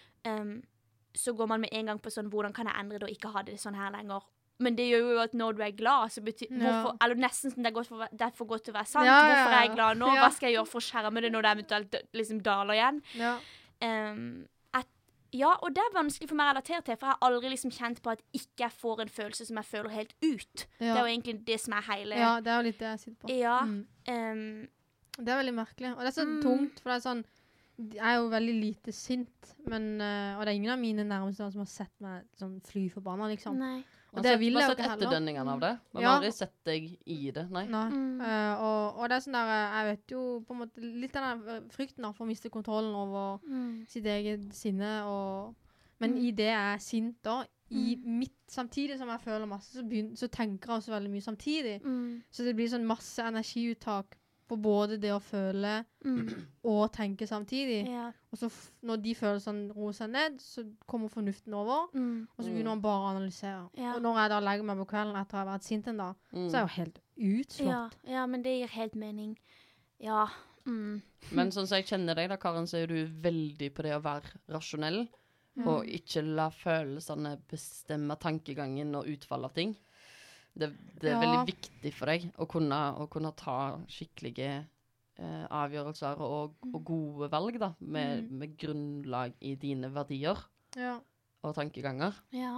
så går man med en gang på sånn, hvordan kan jeg endre det og ikke ha det sånn her lenger? Men det gjør jo at når du er glad, så betyr hvorfor, eller nesten som det er for godt til å være sant. Hvorfor er jeg glad nå? Hva skal jeg gjøre for å skjerme det når det eventuelt liksom daler igjen? Ja, og det vanskelig for meg å relatere til, for jeg har aldri liksom kjent på at ikke jeg får en følelse som jeg føler helt ut. Det jo egentlig det som hele... Ja, det jo litt det jeg sitter på. Ja. Det veldig merkelig. Og det så tungt, for det sånn, jeg jo veldig lite sint, men, og det ingen av mine nærmeste som har sett meg sånn fly forbanna, liksom. Nei. Og det vil jeg jo ikke heller. Etterdønningene av det. Man har aldri sett deg i det, nei. Og det sånn der, jeg vet jo på en måte litt den frykten for å miste kontrollen over sitt eget sinne, men i det jeg er sint da, samtidig som jeg føler masse, så tenker jeg også veldig mye samtidig. Så det blir sånn masse energiuttak på både det å føle og tenke samtidig. Og så når de følelsene roer seg ned, så kommer fornuften over, og så begynner man bare å analysere. Og når jeg da legger meg på kvelden etter å ha vært sint en dag, så er jeg jo helt utslått. Ja, men det gir helt mening. Ja. Men sånn som jeg kjenner deg da, Karen, så er du veldig på det å være rasjonell, og ikke la følelsene bestemme tankegangen og utfall av ting. Det er veldig viktig for deg å kunne ta skikkelige avgjørelser og gode valg da, med grunnlag i dine verdier og tankeganger.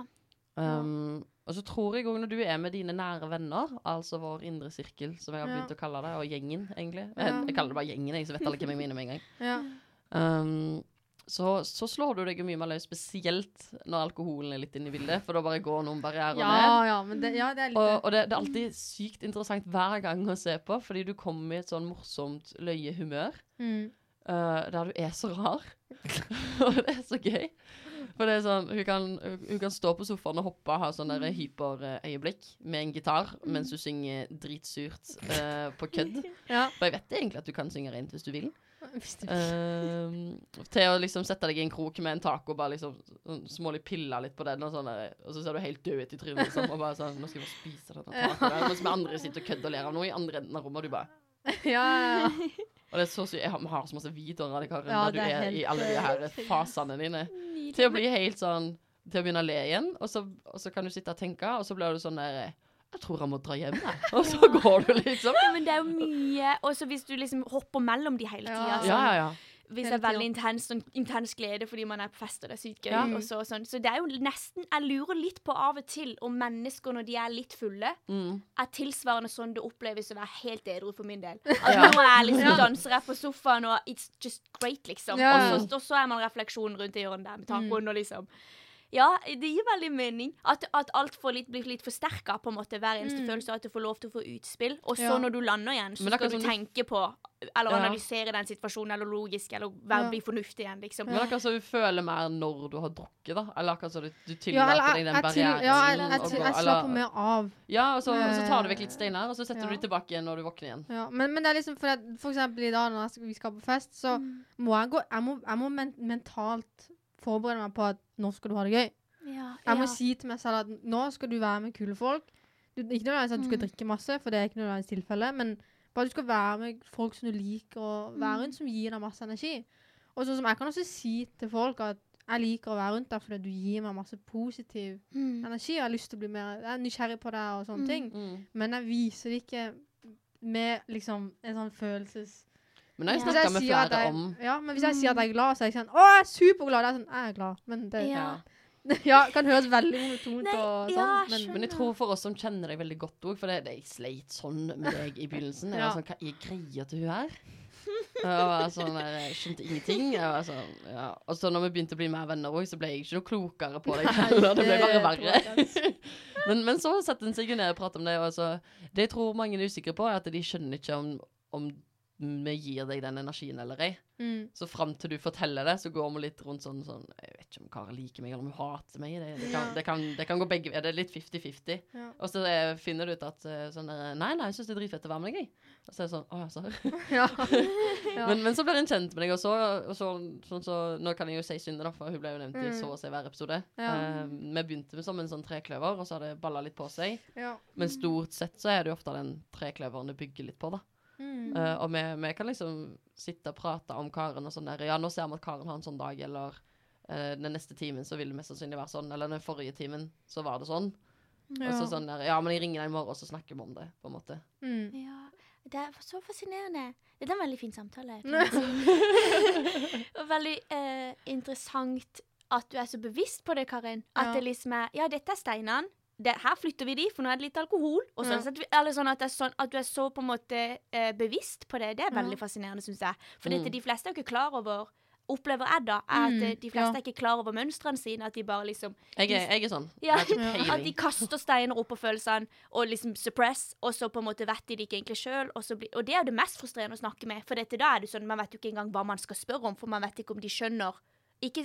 Og så tror jeg også når du er med dine nære venner, altså vår indre sirkel, som jeg har begynt å kalle det, og gjengen egentlig. Jeg kaller det bare gjengen, så vet alle hvem jeg mener med en gang. Så slår du deg mye mer løs, spesielt når alkoholen er litt inne i bildet, for da bare går noen barrierer ned. Men det er litt og det er alltid sykt interessant hver gang å se på, fordi du kommer i et sånn morsomt løyehumør, der du er så rar. Og det er så gøy. For det er sånn, hun kan stå på sofaen og hoppe og ha sånn der hyperøyeblikk med en gitar, mens du synger dritsurt på kødd. For jeg vet egentlig at du kan synge rent hvis du vil. Til å liksom sette deg i en krok med en taco og bare liksom smålig pille litt på den og sånn der, og så ser du helt død ut i trynet liksom, og bare sånn, nå skal jeg bare spise denne taco der, mens vi andre sitter og kødder og ler av noe i andre enden av rommet, og du bare og det er så sykt, jeg har så masse videoer av deg, Karen, der du er i alle de her fasene dine til å bli helt sånn, til å begynne å le igjen, og så kan du sitte og tenke, og så blir du sånn der jeg tror han må dra hjem, og så går du liksom. Ja, men det er jo mye, og så hvis du liksom hopper mellom de hele tiden, sånn, hvis det er veldig intens glede fordi man er på fest, og det er sykt gøy, og sånn. Så det er jo nesten, jeg lurer litt på av og til om mennesker når de er litt fulle, er tilsvarende sånn det oppleves å være helt edru for min del. At nå er jeg liksom danser jeg på sofaen, og it's just great, liksom. Og så er man refleksjonen rundt i hjørnet der med tacoen, og liksom... Ja, det gir veldig mening at alt blir litt forsterket på en måte hver eneste følelse, at du får lov til å få utspill, og så når du lander igjen, så skal du tenke på, eller analysere den situasjonen, eller logisk, eller bli fornuftig igjen, liksom. Men akkurat så du føler mer når du har drukket da, eller akkurat så du tillater deg den barrieren. Jeg slapper mer av. Ja, og så tar du vekk litt steiner, og så setter du det tilbake igjen når du våkner igjen. Ja, men det er liksom, for eksempel i dag når vi skal på fest, så må jeg må mentalt forberede meg på at nå skal du ha det gøy. Jeg må si til meg selv at nå skal du være med kule folk. Ikke nødvendigvis at du skal drikke masse, for det er ikke nødvendigvis tilfelle, men bare du skal være med folk som du liker, og være rundt som gir deg masse energi. Og sånn som jeg kan også si til folk at jeg liker å være rundt deg fordi du gir meg masse positiv energi, og jeg har lyst til å bli mer nysgjerrig på deg og sånne ting. Men jeg viser det ikke med liksom en sånn følelses... Men jeg snakker med flere om... Ja, men hvis jeg sier at jeg er glad, så er jeg sånn, jeg er superglad. Det er sånn, jeg er glad. Men det kan høres veldig monotont og sånn. Men jeg tror for oss som kjenner deg veldig godt også, for jeg sleit sånn med deg i begynnelsen. Jeg var sånn, hva er greia til hun her? Jeg var sånn, jeg skjønte ingenting. Jeg var sånn, og så når vi begynte å bli mer venner også, så ble jeg ikke noe klokere på deg heller. Det ble bare verre. men så setter en seg jo ned og prater om det, og så, det jeg tror mange er usikre på, er at de skjønner ikke om vi gir deg den energien eller ei. Så frem til du forteller det, så går vi litt rundt sånn, jeg vet ikke om Karen liker meg, eller om hun hater meg. Det kan gå begge, det er litt 50-50. Og så finner du ut at sånn der, nei, jeg synes det er dritfett å være med deg. Og så er det sånn, men så blir en kjent med deg, og så nå kan jeg jo si Synne da, for hun ble jo nevnt i så å si hver episode. Vi begynte med som en sånn trekløver, og så har det ballet litt på seg. Men stort sett så er det jo ofte den trekløveren det bygger litt på da. Og vi kan liksom sitte og prate om Karen og sånn der, nå ser vi at Karen har en sånn dag, eller den neste timen så vil det mest sannsynlig være sånn, eller den forrige timen så var det sånn. Og så sånn der, men jeg ringer deg i morgen, og så snakker vi om det, på en måte. Ja, det er så fascinerende. Det er en veldig fin samtale. Og veldig interessant at du så bevisst på det, Karin. At det liksom ja, dette steinene. Her flytter vi de, for nå det litt alkohol. Og så, eller sånn at, at du så på en måte bevisst på det. Det veldig fascinerende, synes jeg. For de fleste ikke klar over, opplever jeg da, at de fleste ikke klar over mønstrene sine, at de bare liksom... Jeg sånn. At de kaster steiner opp på følelsene, og liksom suppress, og så på en måte vet de det ikke egentlig selv, og det det mest frustrerende å snakke med, for da det sånn, man vet jo ikke engang hva man skal spørre om, for man vet ikke om de skjønner, ikke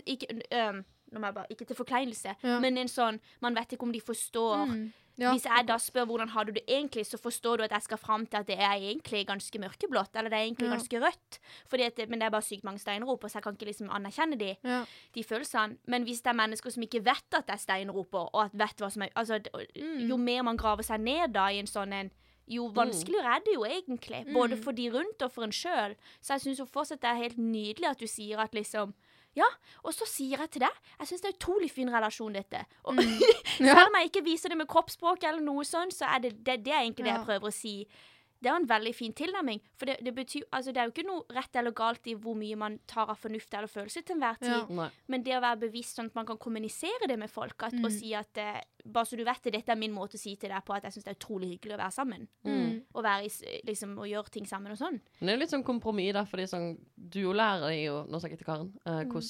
til forkleinelse, men en sånn, man vet ikke om de forstår. Hvis jeg da spør hvordan har du det egentlig, så forstår du at jeg skal frem til at det egentlig ganske mørkeblått, eller det egentlig ganske rødt. Men det bare sykt mange steinroper, så jeg kan ikke liksom anerkjenne de følelsene. Men hvis det mennesker som ikke vet at det steinroper, og at vet hva som altså, jo mer man graver seg ned da i en sånn jo vanskeligere det jo egentlig, både for de rundt og for en selv. Så jeg synes jo fortsatt det helt nydelig at du sier at liksom, ja, og så sier jeg til deg, jeg synes det utrolig fin relasjon dette. Og selv om jeg ikke viser det med kroppsspråk eller noe sånt, så det egentlig det jeg prøver å si. Det en veldig fin tilnærming, for det betyr, altså det jo ikke noe rett eller galt i hvor mye man tar av fornuft eller følelse til enhver tid, men det å være bevisst sånn at man kan kommunisere det med folk, og si at, bare så du vet det, dette min måte å si til deg på, at jeg synes det utrolig hyggelig å være sammen, og være liksom, og gjøre ting sammen og sånn. Men det litt sånn kompromiss da, fordi sånn, du jo lærer deg jo, nå snakker jeg til Karen,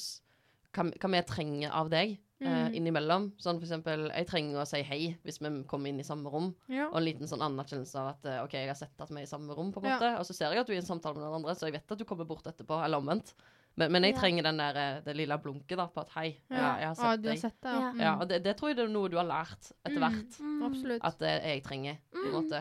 hva vi trenger av deg, innimellom. Sånn for eksempel, jeg trenger å si hei hvis vi kommer inn i samme rom, og en liten sånn anerkjennelse av at, ok, jeg har sett at vi i samme rom på en måte, og så ser jeg at du er i en samtale med noen andre, så jeg vet at du kommer bort etterpå, eller omvendt. Men jeg trenger den der, det lille blunket da, på at hei, jeg har sett deg. Ja, og det tror jeg det noe du har lært etter hvert. Absolutt. At jeg trenger, på en måte.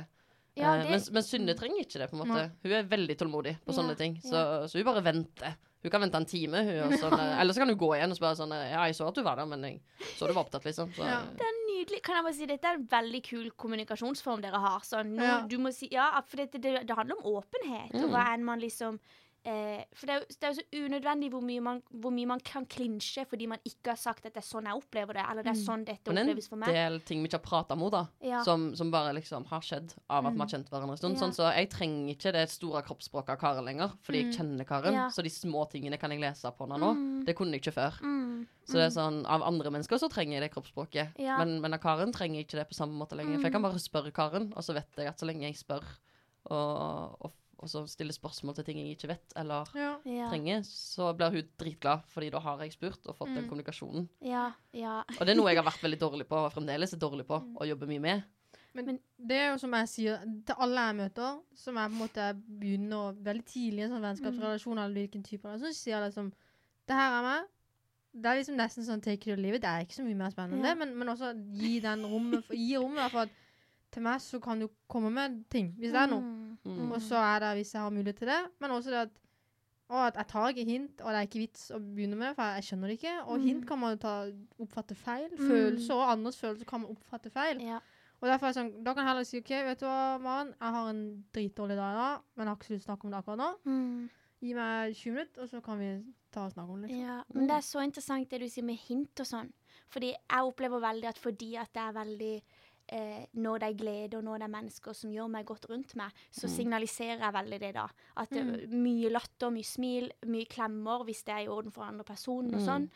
Men Synne trenger ikke det, på en måte. Hun veldig tålmodig på sånne ting, så hun bare venter. Hun kan vente en time, eller så kan hun gå igjen og spørre sånn, ja, jeg så at du var der, men jeg så du var opptatt, liksom. Så. Det nydelig, kan jeg bare si, dette en veldig kul kommunikasjonsform dere har, sånn, du må si, for det handler om åpenhet, og hva man liksom, for det jo så unødvendig hvor mye man kan klinsje fordi man ikke har sagt at det sånn jeg opplever det, eller det sånn dette oppleves for meg. Men en del ting vi ikke har pratet om da, som bare liksom har skjedd av at vi har kjent hverandre en stund. Sånn, så jeg trenger ikke det store kroppsspråket av Karen lenger, fordi jeg kjenner Karen. Så de små tingene kan jeg lese på henne nå. Det kunne jeg ikke før. Så det sånn, av andre mennesker så trenger jeg det kroppsspråket. Men av Karen trenger jeg ikke det på samme måte lenger. For jeg kan bare spørre Karen, og så vet jeg at så lenge jeg spør, og så stille spørsmål til ting jeg ikke vet eller trenger, så blir hun dritglad, fordi da har jeg spurt og fått den kommunikasjonen. Og det noe jeg har vært veldig dårlig på, og fremdeles dårlig på, å jobbe mye med. Men det jo som jeg sier, til alle jeg møter, som jeg på en måte begynner veldig tidlig i en sånn vennskapsrelasjon, eller hvilken type, så sier jeg liksom, det her meg, det liksom nesten sånn take it or leave it, det ikke så mye mer spennende, men også gi rommet for at til meg så kan du komme med ting, hvis det noe. Og så det hvis jeg har mulighet til det, men også det at jeg tar ikke hint, og det ikke vits å begynne med, for jeg skjønner det ikke, og hint kan man oppfatte feil, følelser og andres følelser kan man oppfatte feil. Og derfor sånn, da kan jeg heller si, ok, vet du hva, Maren, jeg har en dritdårlig dag da, men jeg har ikke lyst til å snakke om det akkurat nå. Gi meg 20 minutter, og så kan vi ta og snakke om det. Liksom. Men det så interessant det du sier med hint og sånn, fordi jeg opplever veldig at fordi at det veldig når det glede og når det mennesker som gjør meg godt rundt meg, så signaliserer jeg veldig det da. At mye latter, mye smil, mye klemmer hvis det i orden for andre personer og sånn.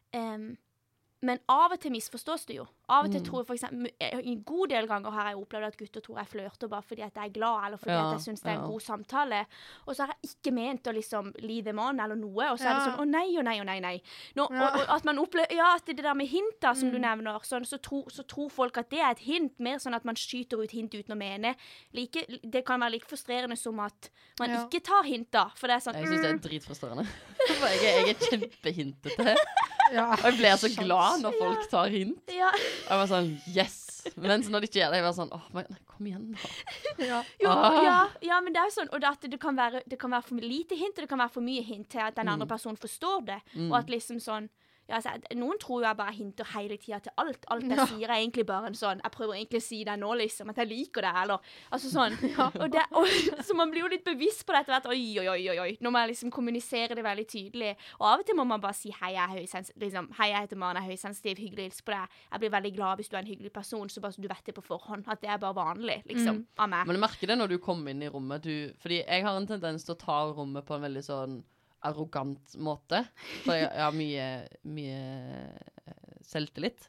Men av og til misforstås det jo. Av og til tror jeg for eksempel, en god del ganger har jeg opplevd at gutter tror jeg flørter bare fordi at jeg glad, eller fordi at jeg synes det en god samtale. Og så har jeg ikke ment å liksom lead them on eller noe, og så det sånn, å nei. Nå, og at man opplever, at det der med hinta som du nevner, sånn, så tror folk at det et hint, mer sånn at man skyter ut hint uten å mene. Det kan være like frustrerende som at man ikke tar hinta, for det sånn... Jeg synes det dritfrustrerende. jeg kjempehintete. Og jeg blir så glad når folk tar hint. Og jeg var sånn, yes. Men når de ikke gjør det, jeg var sånn, kom igjen da. Men det sånn, og det kan være for lite hint, og det kan være for mye hint til at den andre personen forstår det. Og at liksom sånn, noen tror jo jeg bare hinter hele tiden til alt. Alt jeg sier egentlig bare en sånn, jeg prøver egentlig å si det nå liksom, at jeg liker det, eller, altså sånn. Så man blir jo litt bevisst på dette, at oi, når man liksom kommuniserer det veldig tydelig. Og av og til må man bare si, hei, jeg heter Maren, jeg er høysensitiv, hyggelig hils på deg. Jeg blir veldig glad hvis du en hyggelig person, så bare så du vet det på forhånd, at det bare vanlig, liksom, av meg. Men du merker det når du kommer inn i rommet, fordi jeg har en tendens til å ta rommet på en veldig sånn arrogant måte. For jeg har mye selvtillit.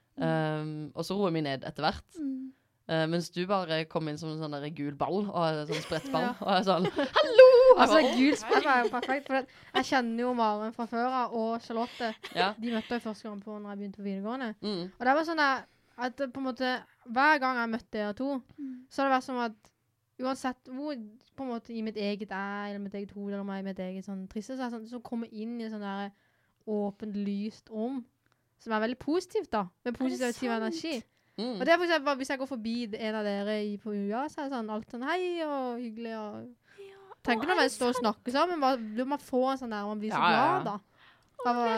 Og så roer jeg meg ned etter hvert. Mens du bare kom inn som en sånn der gul ball, og en sånn sprettball, og jeg sånn, hallo! Altså, gul sprettball er jo perfekt, for jeg kjenner jo Maren fra før av, og Charlotte. De møtte jeg første gang på når jeg begynte på videregående. Og det var sånn at på en måte, hver gang jeg møtte dere to, så har det vært som at uansett hvor på en måte i mitt eget eller mitt eget hode, eller i mitt eget sånn triste, så kommer jeg inn i sånn der åpent, lyst rom, som er veldig positivt da, med positiv energi. Og det er for eksempel, hvis jeg går forbi en av dere på UiA, så er det sånn alt sånn hei og hyggelig og tenker når man står og snakker sammen, man får en sånn der, man blir så glad da. Av å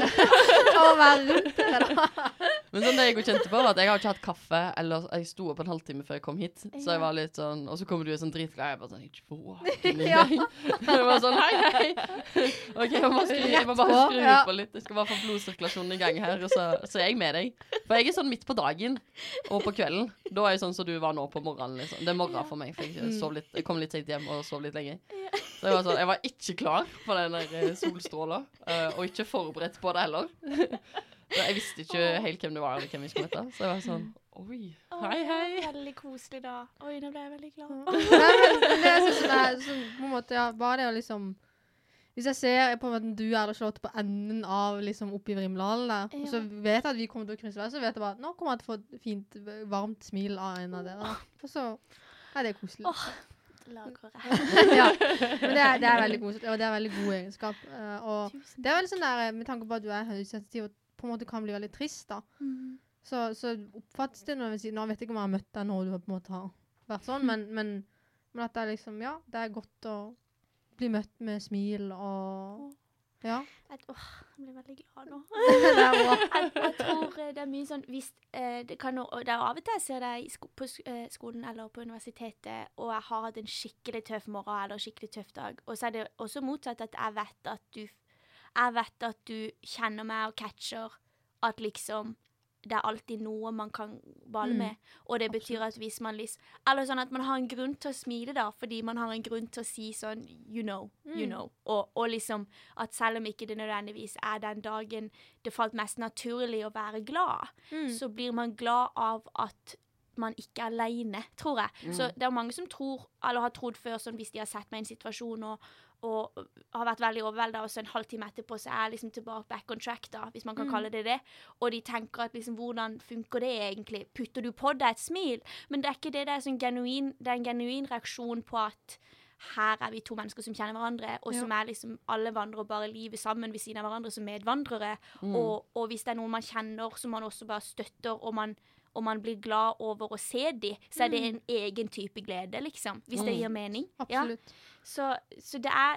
være rundt dere da. Men sånn det jeg kjente på var at jeg har ikke hatt kaffe, eller jeg sto opp en halvtime før jeg kom hit, så jeg var litt sånn, og så kommer du sånn dritglad, jeg bare sånn, ikke våken i meg. Jeg var sånn, hei. Ok, jeg må bare skru på litt, jeg skal bare få blodsirkulasjonen i gang her, og så er jeg med deg. For jeg er sånn midt på dagen, og på kvelden, da er jeg sånn som du var nå på morgenen, liksom. Det er morgen for meg, for jeg kom litt sent hjem og sov litt lenge. Så jeg var sånn, jeg var ikke klar for den der solstrålen, og ikke forberedt på det heller. Jeg visste ikke helt hvem det var, eller hvem vi skulle møte. Så jeg var sånn, oi, hei. Veldig koselig da. Oi, nå ble jeg veldig glad. Men det synes jeg er sånn, på en måte, ja, bare det å liksom, hvis jeg ser på en måte du eller Charlotte på enden av liksom oppi Vrimdalen der, og så vet jeg at vi kommer til å krysse vei, så vet jeg bare, nå kommer jeg til å få et fint, varmt smil av en av dere. For så er det koselig. Ja, men det er veldig koselig, og det er veldig god egenskap. Og det er veldig sånn der, med tanke på at du er høysensitiv, og på en måte kan bli veldig trist da. Så oppfattes det når jeg vet ikke om jeg har møtt deg når du på en måte har vært sånn, men at det er liksom, ja, det er godt å bli møtt med smil og ja. Jeg blir veldig glad nå. Jeg tror det er mye sånn, hvis det kan det er av og til jeg ser deg på skolen eller på universitetet, og jeg har hatt en skikkelig tøff morgen eller en skikkelig tøff dag, og så er det også motsatt at jeg vet at du kjenner meg og catcher at liksom det er alltid noe man kan bale med, og det betyr at hvis man eller sånn at man har en grunn til å smile da, fordi man har en grunn til å si sånn, you know, og liksom at selv om ikke det nødvendigvis er den dagen det falt mest naturlig å være glad, så blir man glad av at man ikke er alene, tror jeg. Så det er mange som tror, eller har trodd før, sånn hvis de har sett meg i en situasjon og har vært veldig overveldet, og så en halvtime etterpå så er jeg liksom tilbake back on track da, hvis man kan kalle det. Og de tenker at liksom, hvordan funker det egentlig? Putter du på deg et smil? Men det er ikke det, det er en genuin reaksjon på at her er vi to mennesker som kjenner hverandre, og som er liksom, alle vandrer bare livet sammen ved siden av hverandre som medvandrere, og hvis det er noen man kjenner, som man også bare støtter, og man blir glad over å se de, så er det en egen type glede, liksom, hvis det gir mening. Absolutt. Ja. Så det er,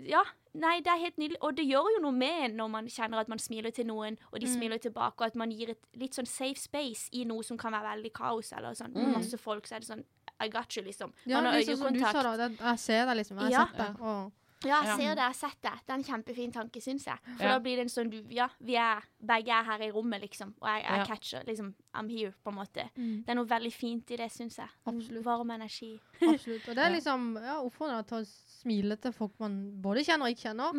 det er helt nydelig, og det gjør jo noe med når man kjenner at man smiler til noen, og de smiler tilbake, og at man gir et litt sånn safe space i noe som kan være veldig kaos, eller sånn, masse folk, så er det sånn, I got you, liksom. Man har liksom som du sa da, jeg ser deg liksom, jeg har sett deg, Ja, jeg ser det, jeg har sett det. Det er en kjempefin tanke, synes jeg. For da blir det en sånn, begge er her i rommet, liksom. Og jeg catcher, liksom, I'm here, på en måte. Det er noe veldig fint i det, synes jeg. Absolutt. Varm energi. Absolutt. Og det er liksom, oppfordret til å smile til folk man både kjenner og ikke kjenner.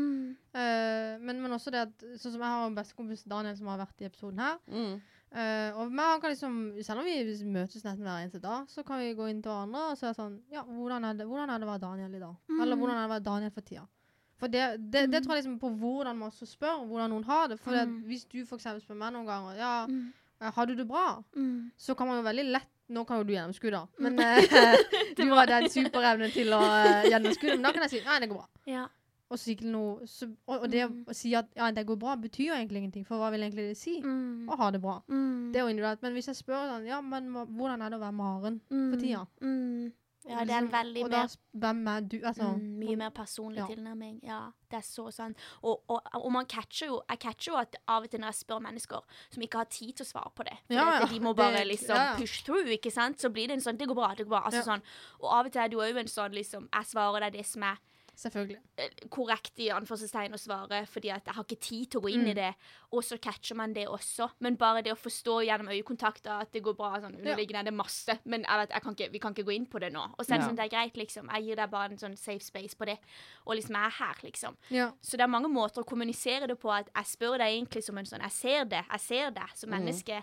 Men også det at, sånn som jeg har en bestekompis Daniel som har vært i episoden her, og man kan liksom, selv om vi møtes nesten hver eneste dag, så kan vi gå inn til hverandre og så er det sånn, hvordan er det å være Daniel i dag? Eller hvordan er det å være Daniel for tida? For det tror jeg liksom på hvordan man også spør hvordan noen har det, for hvis du for eksempel spør meg noen ganger, har du det bra? Så kan man jo veldig lett, nå kan jo du gjennomskue da, men du har den superevnen til å gjennomskue, men da kan jeg si, nei, det går bra. Ja. Og så sikkert noe, og det å si at det går bra betyr jo egentlig ingenting, for hva vil egentlig det si? Å ha det bra. Det er jo individuelt, men hvis jeg spør sånn, men hvordan er det å være Maren for tida? Ja, det er en veldig og da, hvem er du? Altså, mye mer personlig tilnærming. Ja, det er så sant. Og man catcher jo at av og til når jeg spør mennesker som ikke har tid til å svare på det, for de må bare liksom push through, ikke sant? Så blir det en sånn, det går bra. Altså sånn, og av og til er det jo en sånn, liksom, jeg svarer deg det som er Selvfølgelig. korrekt i anførselstegn å svare, fordi at jeg har ikke tid til å gå inn i det, og så catcher man det også. Men bare det å forstå gjennom øyekontakt at det går bra, sånn, underliggende er det masse, men vi kan ikke gå inn på det nå. Og så er det sånn, det er greit, liksom. Jeg gir deg bare en sånn safe space på det, og liksom jeg er her, liksom. Ja. Så det er mange måter å kommunisere det på, at jeg spør deg egentlig som en sånn, jeg ser det som menneske.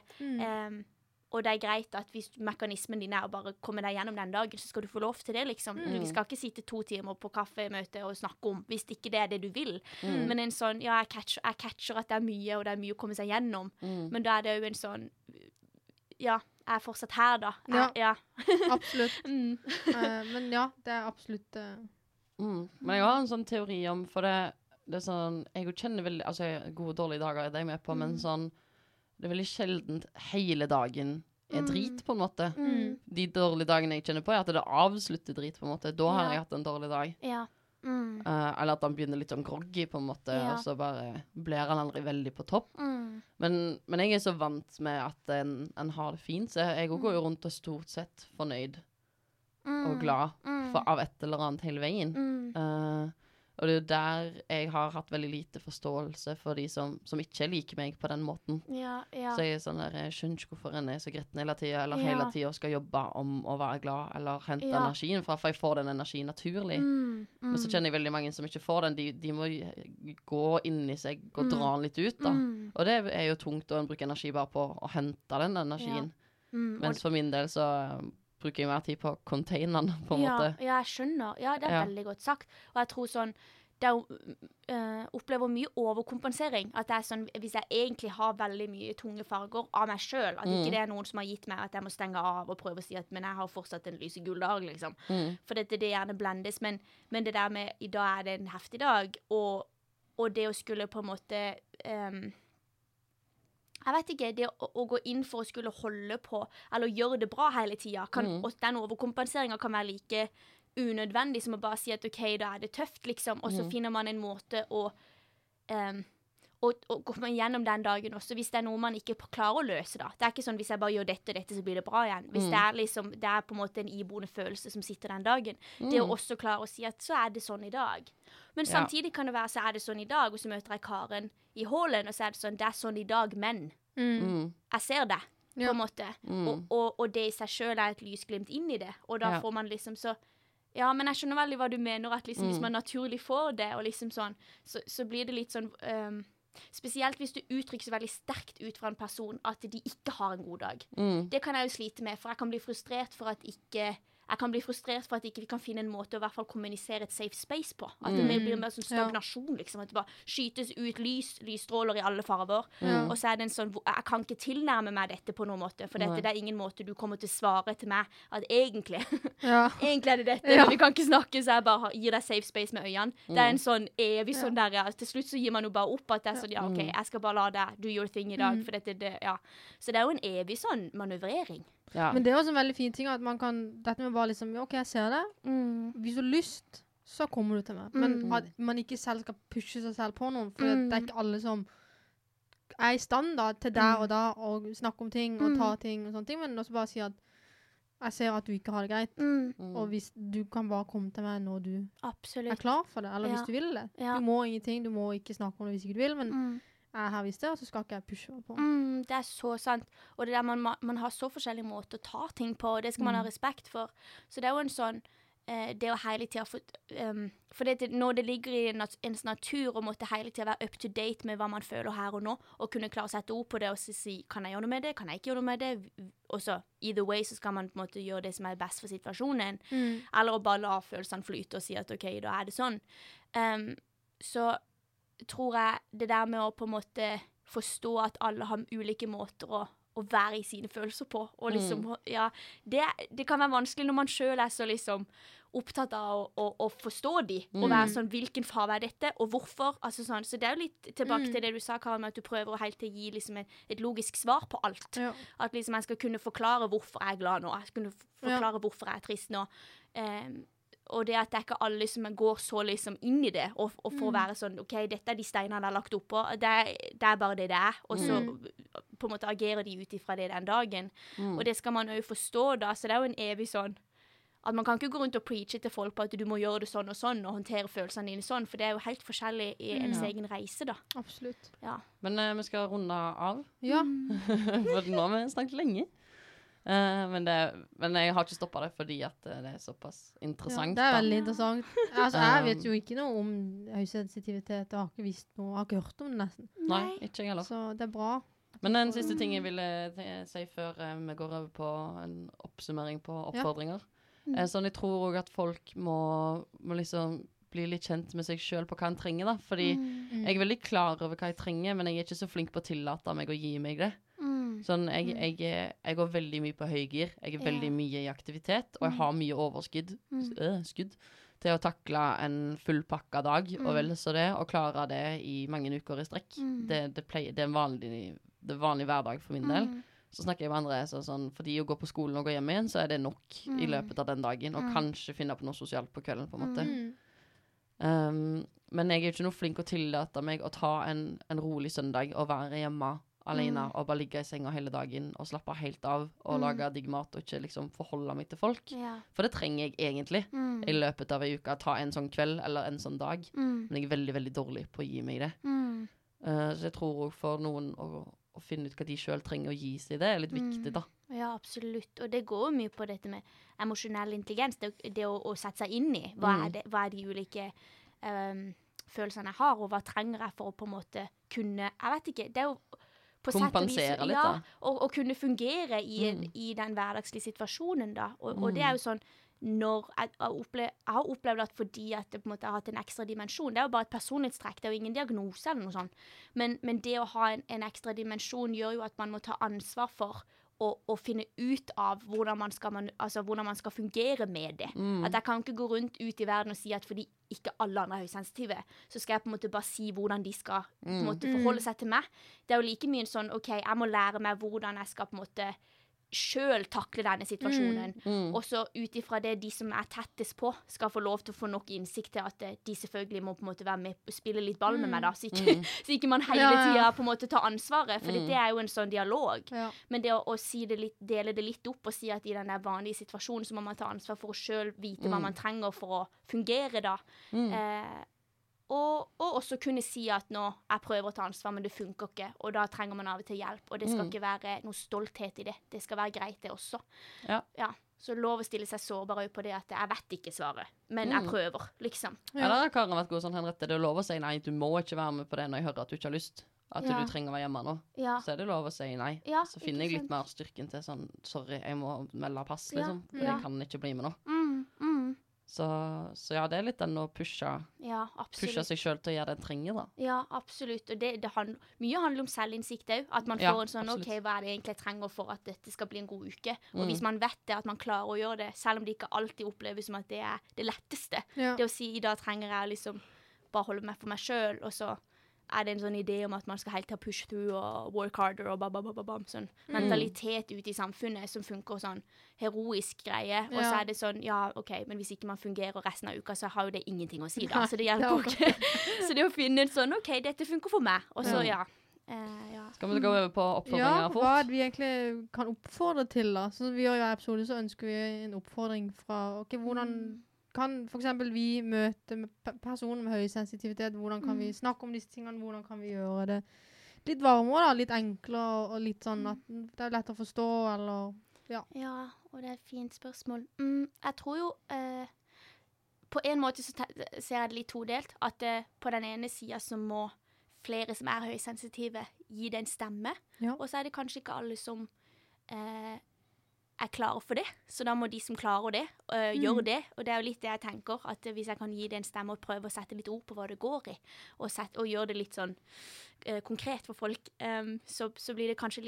Og det er greit at hvis mekanismen din er å bare komme deg gjennom den dagen, så skal du få lov til det, liksom. Vi skal ikke sitte 2 timer på kaffemøte og snakke om, hvis ikke det er det du vil. Men en sånn, ja, jeg catcher at det er mye, og det er mye å komme seg gjennom. Men da er det jo en sånn, ja, jeg er fortsatt her da. Ja. Absolutt. Men ja, det er absolutt... Men jeg har en sånn teori om, for det er sånn, jeg kjenner veldig, altså gode og dårlige dager er det jeg med på, men sånn, det er veldig sjeldent hele dagen er drit, på en måte. De dårlige dagene jeg kjenner på, er at det avslutter drit, på en måte. Da har jeg hatt en dårlig dag. Ja. Eller at han begynner litt sånn groggy, på en måte, og så bare blir han aldri veldig på topp. Men jeg er så vant med at en har det fint, så jeg går jo rundt og stort sett fornøyd og glad av et eller annet hele veien. Og det er jo der jeg har hatt veldig lite forståelse for de som ikke liker meg på den måten. Så jeg er sånn der, jeg skjønner ikke hvorfor en er så gretten hele tiden, eller hele tiden skal jobbe om å være glad, eller hente energien, for jeg får den energien naturlig. Men så kjenner jeg veldig mange som ikke får den, de må gå inn i seg, og dra den litt ut da. Og det er jo tungt å bruke energi bare på å hente den energien. Mens for min del så... bruker jeg mer tid på containeren, på en måte. Ja, jeg skjønner. Ja, det er veldig godt sagt. Og jeg tror sånn, det opplever mye overkompensering. At det er sånn, hvis jeg egentlig har veldig mye tunge farger av meg selv, at ikke det er noen som har gitt meg at jeg må stenge av og prøve å si at, men jeg har fortsatt en lysegull dag, liksom. For det gjerne blendes. Men det der med, i dag er det en heftig dag, og det å skulle på en måte... jeg vet ikke, det å gå inn for å skulle holde på, eller gjøre det bra hele tiden, og den overkompenseringen kan være like unødvendig som å bare si at ok, da er det tøft, liksom, og så finner man en måte å komme gjennom den dagen også, hvis det er noe man ikke klarer å løse da. Det er ikke sånn, hvis jeg bare gjør dette, så blir det bra igjen. Hvis det er liksom, det er på en måte en iboende følelse som sitter den dagen. Det å også klare å si at så er det sånn i dag. Men samtidig kan det være så er det sånn i dag, og så møter jeg Karen i hallen, og så er det sånn i dag, men jeg ser det, på en måte. Og det i seg selv er et lysglimt inn i det. Og da får man liksom så... Ja, men jeg skjønner veldig hva du mener, at liksom, hvis man naturlig får det, og liksom sånn, så blir det litt sånn... spesielt hvis du uttrykker så veldig sterkt ut fra en person at de ikke har en god dag. Det kan jeg jo slite med, for jeg kan bli frustrert for at ikke vi kan finne en måte å i hvert fall kommunisere et safe space på. At det blir mer sånn stagnasjon, liksom. At det bare skytes ut lysstråler i alle farver. Og så er det en sånn, jeg kan ikke tilnærme meg dette på noen måte, for det er ingen måte du kommer til å svare til meg at egentlig, egentlig er det dette, men vi kan ikke snakke, så jeg bare gir deg safe space med øynene. Det er en sånn evig sånn der, til slutt så gir man jo bare opp at det er sånn, ok, jeg skal bare la deg do your thing i dag, for så det er jo en evig sånn manøvrering. Ja. Men det er også en veldig fin ting at man kan, dette med bare liksom, ok, jeg ser det. Hvis du har lyst, så kommer du til meg. Men at man ikke selv skal pushe seg selv på noen, for det er ikke alle som er i stand da, til der og da, og snakke om ting, og ta ting og sånne ting, men også bare si at jeg ser at du ikke har det greit, og hvis du kan bare komme til meg når du er klar for det, eller hvis du vil det. Du må ingenting, du må ikke snakke om det hvis ikke du vil, men jeg har visst det, og så skal ikke jeg pushe på. Det er så sant. Og det der man har så forskjellige måter å ta ting på, og det skal man ha respekt for. Så det er jo en sånn, det å hele tiden, for når det ligger i ens natur å måtte hele tiden være up to date med hva man føler her og nå, og kunne klare å sette ord på det og si, kan jeg gjøre noe med det, kan jeg ikke gjøre noe med det? Og så, either way, så skal man på en måte gjøre det som er best for situasjonen. Eller å bare la følelsene flyte og si at ok, da er det sånn. Så tror jeg det der med å på en måte forstå at alle har ulike måter å være i sine følelser på, og liksom, det kan være vanskelig når man selv er så liksom opptatt av å forstå de, og være sånn, hvilken farve er dette, og hvorfor, altså sånn, så det er jo litt tilbake til det du sa, Karen, at du prøver å helt til gi liksom et logisk svar på alt, at liksom jeg skal kunne forklare hvorfor jeg er glad nå, jeg skal kunne forklare hvorfor jeg er trist nå, og det at det er ikke alle som går så liksom inn i det, og for å være sånn, ok, dette er de steinene jeg har lagt opp på, det er bare det det er, og så på en måte agerer de ut ifra det den dagen. Og det skal man jo forstå da, så det er jo en evig sånn, at man kan ikke gå rundt og preache til folk på at du må gjøre det sånn og sånn, og håndtere følelsene dine sånn, for det er jo helt forskjellig i ens egen reise da. Absolutt. Ja. Men vi skal runde av. Ja. For nå har vi snakket lenge. Men jeg har ikke stoppet det, fordi at det er såpass interessant. Ja, det er veldig interessant. Altså, jeg vet jo ikke noe om høysensitivitet, jeg har ikke visst noe, jeg har ikke hørt om det nesten. Nei, ikke jeg heller. Så det er bra. Men den siste ting jeg ville si før vi går over på en oppsummering på oppfordringer. Sånn, jeg tror også at folk må liksom bli litt kjent med seg selv på hva en trenger da. Fordi jeg er veldig klar over hva jeg trenger, men jeg er ikke så flink på å tillate meg å gi meg det. Sånn, jeg går veldig mye på høygir. Jeg er veldig mye i aktivitet, og jeg har mye overskudd til å takle en fullpakka dag, og vel så det, og klare det i mange uker i strekk. Det er en vanlig hverdag for min del. Så snakker jeg med andre sånn, fordi å gå på skolen og gå hjem igjen, så er det nok i løpet av den dagen, og kanskje finne på noe sosialt på kvelden, på en måte. Men jeg er jo ikke noe flink å tillate meg å ta en rolig søndag og være hjemme alene, og bare ligge i senga hele dagen, og slappe helt av, og lage digg mat, og ikke liksom forholde meg til folk. For det trenger jeg egentlig, i løpet av en uke, ta en sånn kveld, eller en sånn dag. Men jeg er veldig, veldig dårlig på å gi meg det. Så jeg tror også for noen å finne ut hva de selv trenger å gi seg, det er litt viktig da. Ja, absolutt. Og det går jo mye på dette med emosjonell intelligens, det å sette seg inn i. Hva er de ulike følelsene jeg har, og hva trenger jeg for å på en måte kunne, jeg vet ikke, det er jo på kompensere litt da. Og kunne fungere i den hverdagslige situasjonen da. Og det er jo sånn, når jeg har opplevd at fordi at det på en måte har hatt en ekstra dimensjon, det er jo bare et personlighetstrekk, det er jo ingen diagnose eller noe sånt, men det å ha en ekstra dimensjon gjør jo at man må ta ansvar for å finne ut av hvordan man skal fungere med det. At jeg kan ikke gå rundt ut i verden og si at fordi ikke alle andre er høysensitive, så skal jeg på en måte bare si hvordan de skal på en måte forholde seg til meg. Det er jo like mye sånn, ok, jeg må lære meg hvordan jeg skal på en måte selv takle denne situasjonen. Og så utifra det de som er tettest på skal få lov til å få nok innsikt til at de selvfølgelig må på en måte være med og spille litt ball med meg da, så ikke man hele tiden på en måte tar ansvaret, for det er jo en sånn dialog. Men det å si det litt, dele det litt opp og si at i denne vanlige situasjonen så må man ta ansvar for å selv vite hva man trenger for å fungere da. Og også kunne si at nå, jeg prøver å ta ansvar, men det funker ikke, og da trenger man av og til hjelp, og det skal ikke være noe stolthet i det. Det skal være greit det også. Ja. Så lov å stille seg sårbar på det at jeg vet ikke svaret, men jeg prøver, liksom. Ja, da har Karen vært god sånn, Henriette. Det er lov å si nei, du må ikke være med på det når jeg hører at du ikke har lyst. At du trenger å være hjemme nå. Så er det lov å si nei. Så finner jeg litt mer styrken til sånn, sorry, jeg må melde pass, liksom. For jeg kan ikke bli med nå. Så ja, det er litt den å pushe seg selv til å gjøre det en trenger da. Ja, absolutt. Og mye handler om selvinnsikt også. At man får en sånn, ok, hva er det egentlig jeg trenger for at dette skal bli en god uke? Og hvis man vet det, at man klarer å gjøre det, selv om det ikke alltid oppleves som at det er det letteste. Det å si, i dag trenger jeg liksom bare holde meg for meg selv, og så er det en sånn idé om at man skal helt ta push through og work harder og sånn mentalitet ute i samfunnet som funker sånn heroisk greie, og så er det sånn, ja, ok, men hvis ikke man fungerer resten av uka, så har jo det ingenting å si da, så det hjelper ikke. Så det å finne en sånn, ok, dette funker for meg, og så Skal vi gå over på oppfordringer fort? Ja, hva er det vi egentlig kan oppfordre til da? Så vi gjør jo episode, så ønsker vi en oppfordring fra, ok, hvordan kan for eksempel vi møte personer med høy sensitivitet, hvordan kan vi snakke om disse tingene, hvordan kan vi gjøre det litt varmere da, litt enklere og litt sånn at det er lett å forstå, eller ja, og det er et fint spørsmål. Jeg tror jo på en måte så ser jeg det litt todelt, at på den ene siden så må flere som er høysensitive gi det en stemme, og så er det kanskje ikke alle som er klare for det, så da må de som klarer det gjøre det, og det er jo litt det jeg tenker, at hvis jeg kan gi det en stemme og prøve å sette litt ord på hva det går i, og gjøre det litt sånn konkret for folk, så blir det kanskje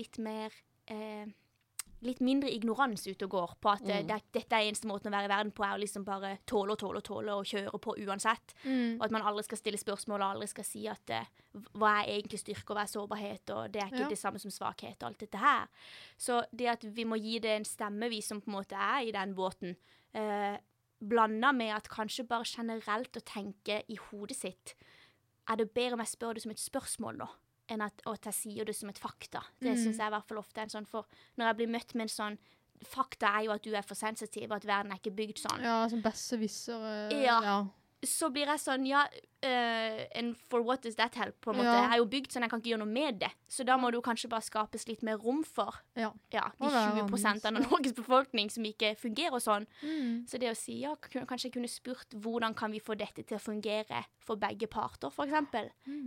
litt mindre ignorans ute og går på at dette er eneste måten å være i verden på, er å liksom bare tåle og kjøre på uansett, og at man aldri skal stille spørsmål, og aldri skal si at hva er egentlig styrke og hva er sårbarhet, og det er ikke det samme som svakhet og alt dette her. Så det at vi må gi det en stemme, vi som på en måte er i den båten, blandet med at kanskje bare generelt å tenke i hodet sitt, er det bedre om jeg spør det som et spørsmål nå, enn at jeg sier det som et fakta. Det synes jeg i hvert fall ofte er en sånn, for når jeg blir møtt med en sånn fakta er jo at du er for sensitiv, og at verden er ikke bygd sånn. Ja, som besserwisser. Ja. Så blir jeg sånn, and for what does that help, på en måte. Ja. Jeg er jo bygd sånn, jeg kan ikke gjøre noe med det. Så da må du kanskje bare skapes litt mer rom for de 20% av Norges befolkning som ikke fungerer sånn. Så det å si, kanskje jeg kunne spurt, hvordan kan vi få dette til å fungere for begge parter, for eksempel?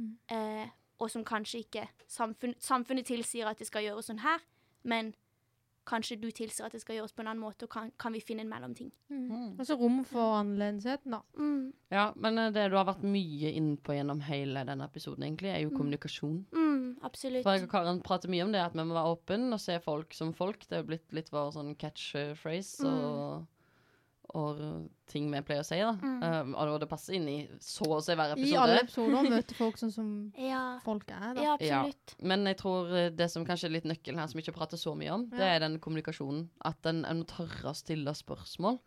Og som kanskje ikke samfunnet tilsier at det skal gjøres sånn her, men kanskje du tilsier at det skal gjøres på en annen måte, og kan vi finne en mellomting. Og så rom for annerledesheten, da. Ja, men det du har vært mye inne på gjennom hele denne episoden, egentlig, er jo kommunikasjon. Absolutt. For jeg og Karen prater mye om det, at vi må være åpne og se folk som folk. Det er jo blitt litt vår sånn catchphrase, og ting vi pleier å si, da. Og det passer inn i så å si hver episode. I alle episoder møter folk sånn som folk er, da. Ja, absolutt. Ja. Men jeg tror det som kanskje er litt nøkkelen her, som vi ikke prater så mye om, det er den kommunikasjonen. At en må tørre å stille spørsmål.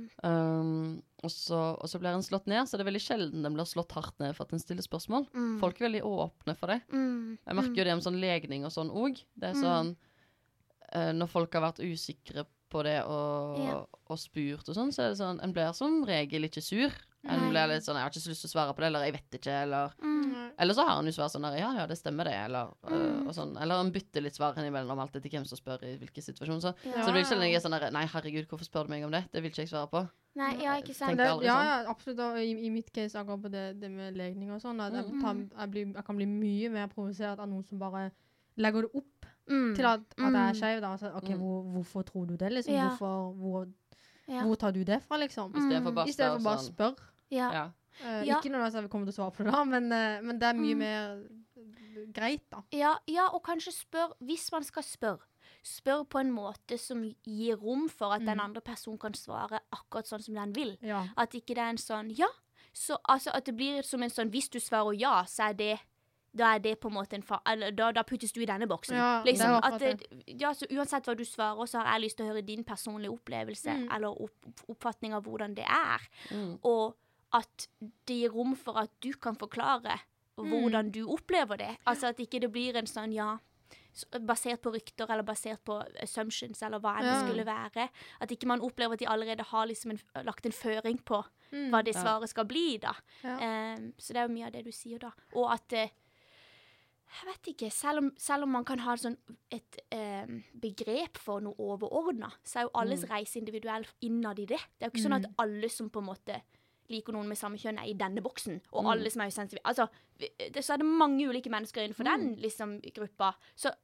Og så blir en slått ned, så det er veldig sjelden den blir slått hardt ned for at en stiller spørsmål. Folk er veldig åpne for det. Jeg merker jo det om sånn legning og sånn også. Det er sånn, når folk har vært usikre på det og spurt og sånn, så er det sånn, en blir som regel ikke sur. En blir litt sånn, jeg har ikke så lyst til å svare på det, eller jeg vet ikke, eller så har han jo svar sånn, ja, det stemmer det, og sånn, eller en bytter litt svar innimellom alt etter hvem som spør i hvilken situasjon, så det blir sjelden jeg er sånn, nei, herregud, hvorfor spør du meg om det? Det vil ikke jeg svare på. Nei, ikke sant. Aldri sånn. Ja, absolutt, og i mitt case akkurat på det med legning og sånn, at jeg kan bli mye mer provosert av noen som bare legger det opp til at jeg er skjev da, altså, ok, hvorfor tror du det, liksom? Hvor tar du det fra, liksom? I stedet for bare å spørre. Ikke når jeg kommer til å svare på det da, men det er mye mer greit da. Ja, og kanskje hvis man skal spør på en måte som gir rom for at den andre personen kan svare akkurat sånn som den vil. At ikke det er en sånn, så, altså, at det blir som en sånn, hvis du svarer ja, så er det da er det på en måte da puttes du i denne boksen. Liksom, så uansett hva du svarer, så har jeg lyst til å høre din personlige opplevelse, eller oppfatning av hvordan det er. Og at det gir rom for at du kan forklare hvordan du opplever det. Altså at ikke det blir en sånn, basert på rykter, eller basert på assumptions, eller hva det skulle være. At ikke man opplever at de allerede har liksom lagt en føring på hva det svaret skal bli, da. Så det er jo mye av det du sier, da. Og at jeg vet ikke, selv om man kan ha et begrep for noe overordnet, så er jo alles reise individuell innad i det. Det er jo ikke sånn at alle som på en måte liker noen med samme kjønn er i denne boksen, og alle som er sensitive. Altså, så er det mange ulike mennesker innenfor den liksom, gruppa. Så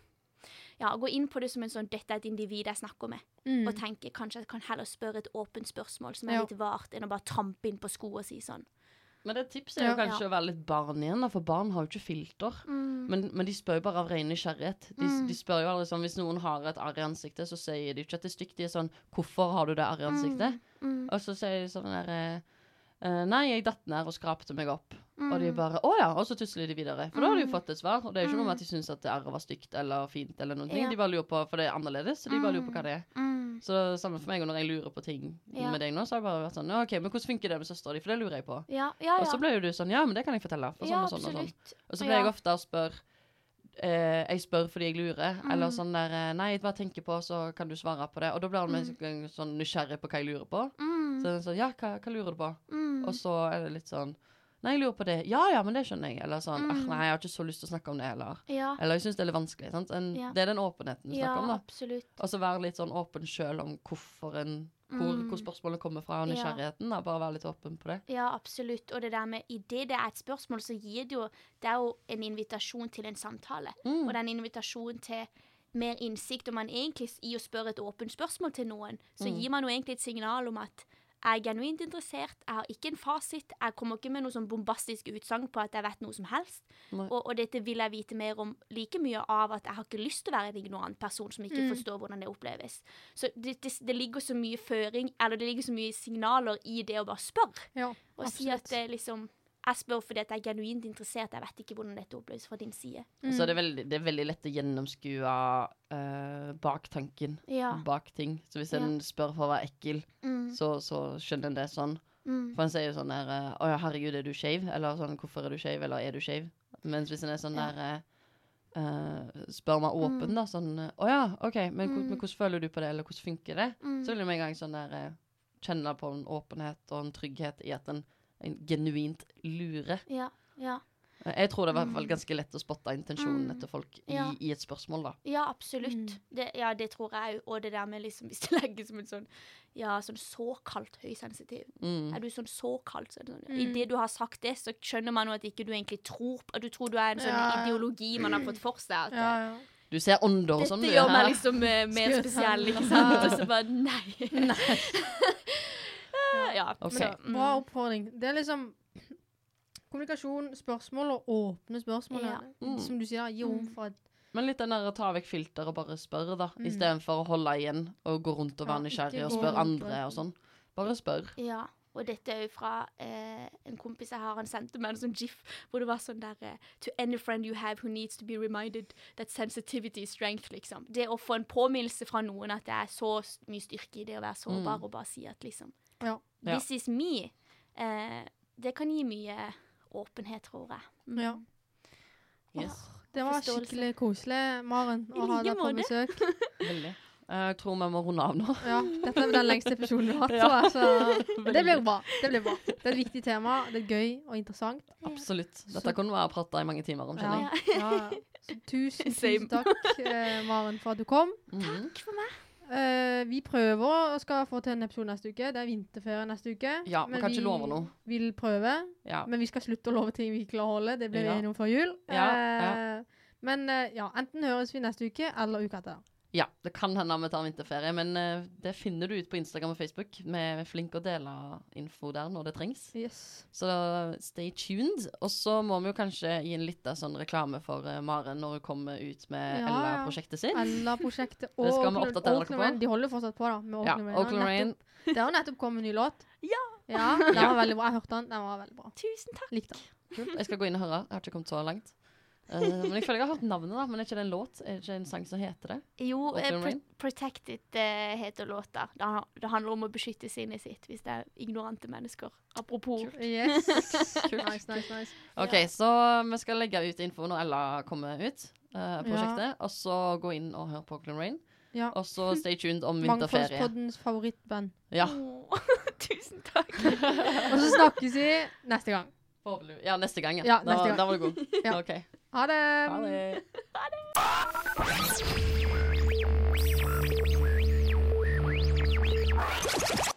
gå inn på det som en sånn, dette er et individ jeg snakker med, og tenke, kanskje jeg kan heller spørre et åpent spørsmål som er litt vart, enn å bare trampe inn på sko og si sånn. Men det tipset er jo kanskje å være litt barn igjen, for barn har jo ikke filter. Men de spør jo bare av ren nysgjerrighet. De spør jo aldri sånn, hvis noen har et arr i ansiktet, så sier de ikke at det er stygt. De er sånn, hvorfor har du det arr i ansiktet? Og så sier de sånn der, nei, jeg datt ned og skrapte meg opp. Og de bare, og så tusler de videre. For da har de jo fått et svar, og det er jo ikke noe med at de synes at det arret var stygt eller fint eller noen ting. De bare lurer på, for det er annerledes, så de bare lurer på hva det er. Så sammen for meg, og når jeg lurer på ting med deg nå, så har jeg bare vært sånn, ok, men hvordan funker det med søster di? For det lurer jeg på. Og så ble jo du sånn, men det kan jeg fortelle. For sånn og sånn og sånn. Og så ble jeg ofte å jeg spør fordi jeg lurer, eller sånn der, nei, hva jeg tenker på, så kan du svare på det. Og da blir han sånn nysgjerrig på hva jeg lurer på. Så sånn, hva lurer du på? Og så er det litt sånn, nei, jeg lurer på det. Ja, men det skjønner jeg. Eller sånn, nei, jeg har ikke så lyst til å snakke om det, eller jeg synes det er litt vanskelig, sant? Det er den åpenheten vi snakker om, da. Absolutt. Og så være litt sånn åpen selv om hvor spørsmålet kommer fra, og nysgjerrigheten, da. Bare være litt åpen på det. Ja, absolutt. Og det der med, i det er et spørsmål, så gir det er jo en invitasjon til en samtale. Og det er en invitasjon til mer innsikt, og man egentlig, i å spørre et åpent spørsmål til noen, så gir man jo egentlig et signal om at jeg er genuint interessert, jeg har ikke en fasit, jeg kommer ikke med noe sånn bombastisk utsagn på at jeg vet noe som helst, og dette vil jeg vite mer om like mye av at jeg har ikke lyst til å være en ignorant person som ikke forstår hvordan det oppleves. Så det ligger så mye føring, eller det ligger så mye signaler i det å bare spørre, og si at det liksom, jeg spør fordi at jeg er genuint interessert, jeg vet ikke hvordan dette oppleves fra din side. Så det er veldig lett å gjennomskue baktanken, bak ting. Så hvis en spør for å være ekkel, så skjønner en det sånn. For en sier jo sånn der, herregud, er du skjev? Eller sånn, hvorfor er du skjev? Eller er du skjev? Mens hvis en er sånn der, spør meg åpen da, sånn, ok, men hvordan føler du på det, eller hvordan funker det? Så vil jeg med en gang sånn der, kjenne på en åpenhet og en trygghet i at en genuint lurer. Ja. Jeg tror det er i hvert fall ganske lett å spotte intensjonen etter folk i et spørsmål da. Ja, absolutt. Det tror jeg jo, og det der med liksom, hvis det legger som en sånn, sånn såkalt høysensitiv. Er du sånn såkalt? Sånn, i det du har sagt det, så skjønner man jo at ikke du egentlig tror, at du tror du er en sånn ideologi man har fått for seg. At, du ser ånder som du dette gjør meg liksom mer spesiell, ikke sant? Og så bare, nei. Okay. Bra oppfordring. Det er liksom kommunikasjon, spørsmål og åpne spørsmål. Som du sier, gi rom for et... Men litt den der å ta vekk filter og bare spørre da, i stedet for å holde igjen og gå rundt og være nysgjerrig og spørre andre og sånn. Bare spør. Ja, og dette er jo fra en kompis jeg har, han sendte meg en sånn gif, hvor det var sånn der, to any friend you have who needs to be reminded that sensitivity is strength, liksom. Det å få en påminnelse fra noen at det er så mye styrke i det å være sårbar og bare si at liksom, this is me. Det kan gi mye åpenhet, tror jeg. Ja. Yes. Det var skikkelig koselig, Maren, å ha deg på besøk. Veldig. Jeg tror vi må runde av nå. Ja, dette er den lengste episoden du har hatt, så det blir bra. Det er et viktig tema, det er gøy og interessant. Absolutt. Dette kunne vi ha pratet i mange timer om, kjenner jeg. Ja. Så tusen takk, Maren, for at du kom. Takk for meg. Vi prøver å skal få til en episode neste uke. Det er vinterferie neste uke. Ja, men kan ikke love noe. Vi vil prøve, men vi skal slutte å love ting vi ikke klarer å holde. Det blir vi enige om før jul. Men enten høres vi neste uke, eller uka etter. Ja, det kan hende vi tar vinterferie, men det finner du ut på Instagram og Facebook. Vi er flinke å dele info der når det trengs. Yes. Så stay tuned. Og så må vi jo kanskje gi en litt sånn reklame for Maren når hun kommer ut med Ella-prosjektet sitt. Ella-prosjektet og det skal vi oppdatere dere på. De holder fortsatt på da, med Oakland Rain. Det har nettopp kommet en ny låt. Ja, den var veldig bra. Jeg hørte den var veldig bra. Tusen takk. Likte den. Kult. Jeg skal gå inn og høre. Jeg har ikke kommet så langt. Men jeg føler jeg har hørt navnet da, men er ikke det en låt? Er det ikke en sang som heter det? Jo, Protected heter låta. Det handler om å beskytte sinnet sitt, hvis det er ignorante mennesker. Apropos. Yes. Nice. Ok, så vi skal legge ut info når Ella kommer ut, prosjektet, og så gå inn og høre på Oakland Rain. Ja. Og så stay tuned om vinterferie. Mangfoldspoddens favorittband. Ja. Tusen takk. Og så snakkes vi neste gang. Ja, neste gang. Ja, neste gang. Da var du god. Ja. Ok. Ha det! Ha det!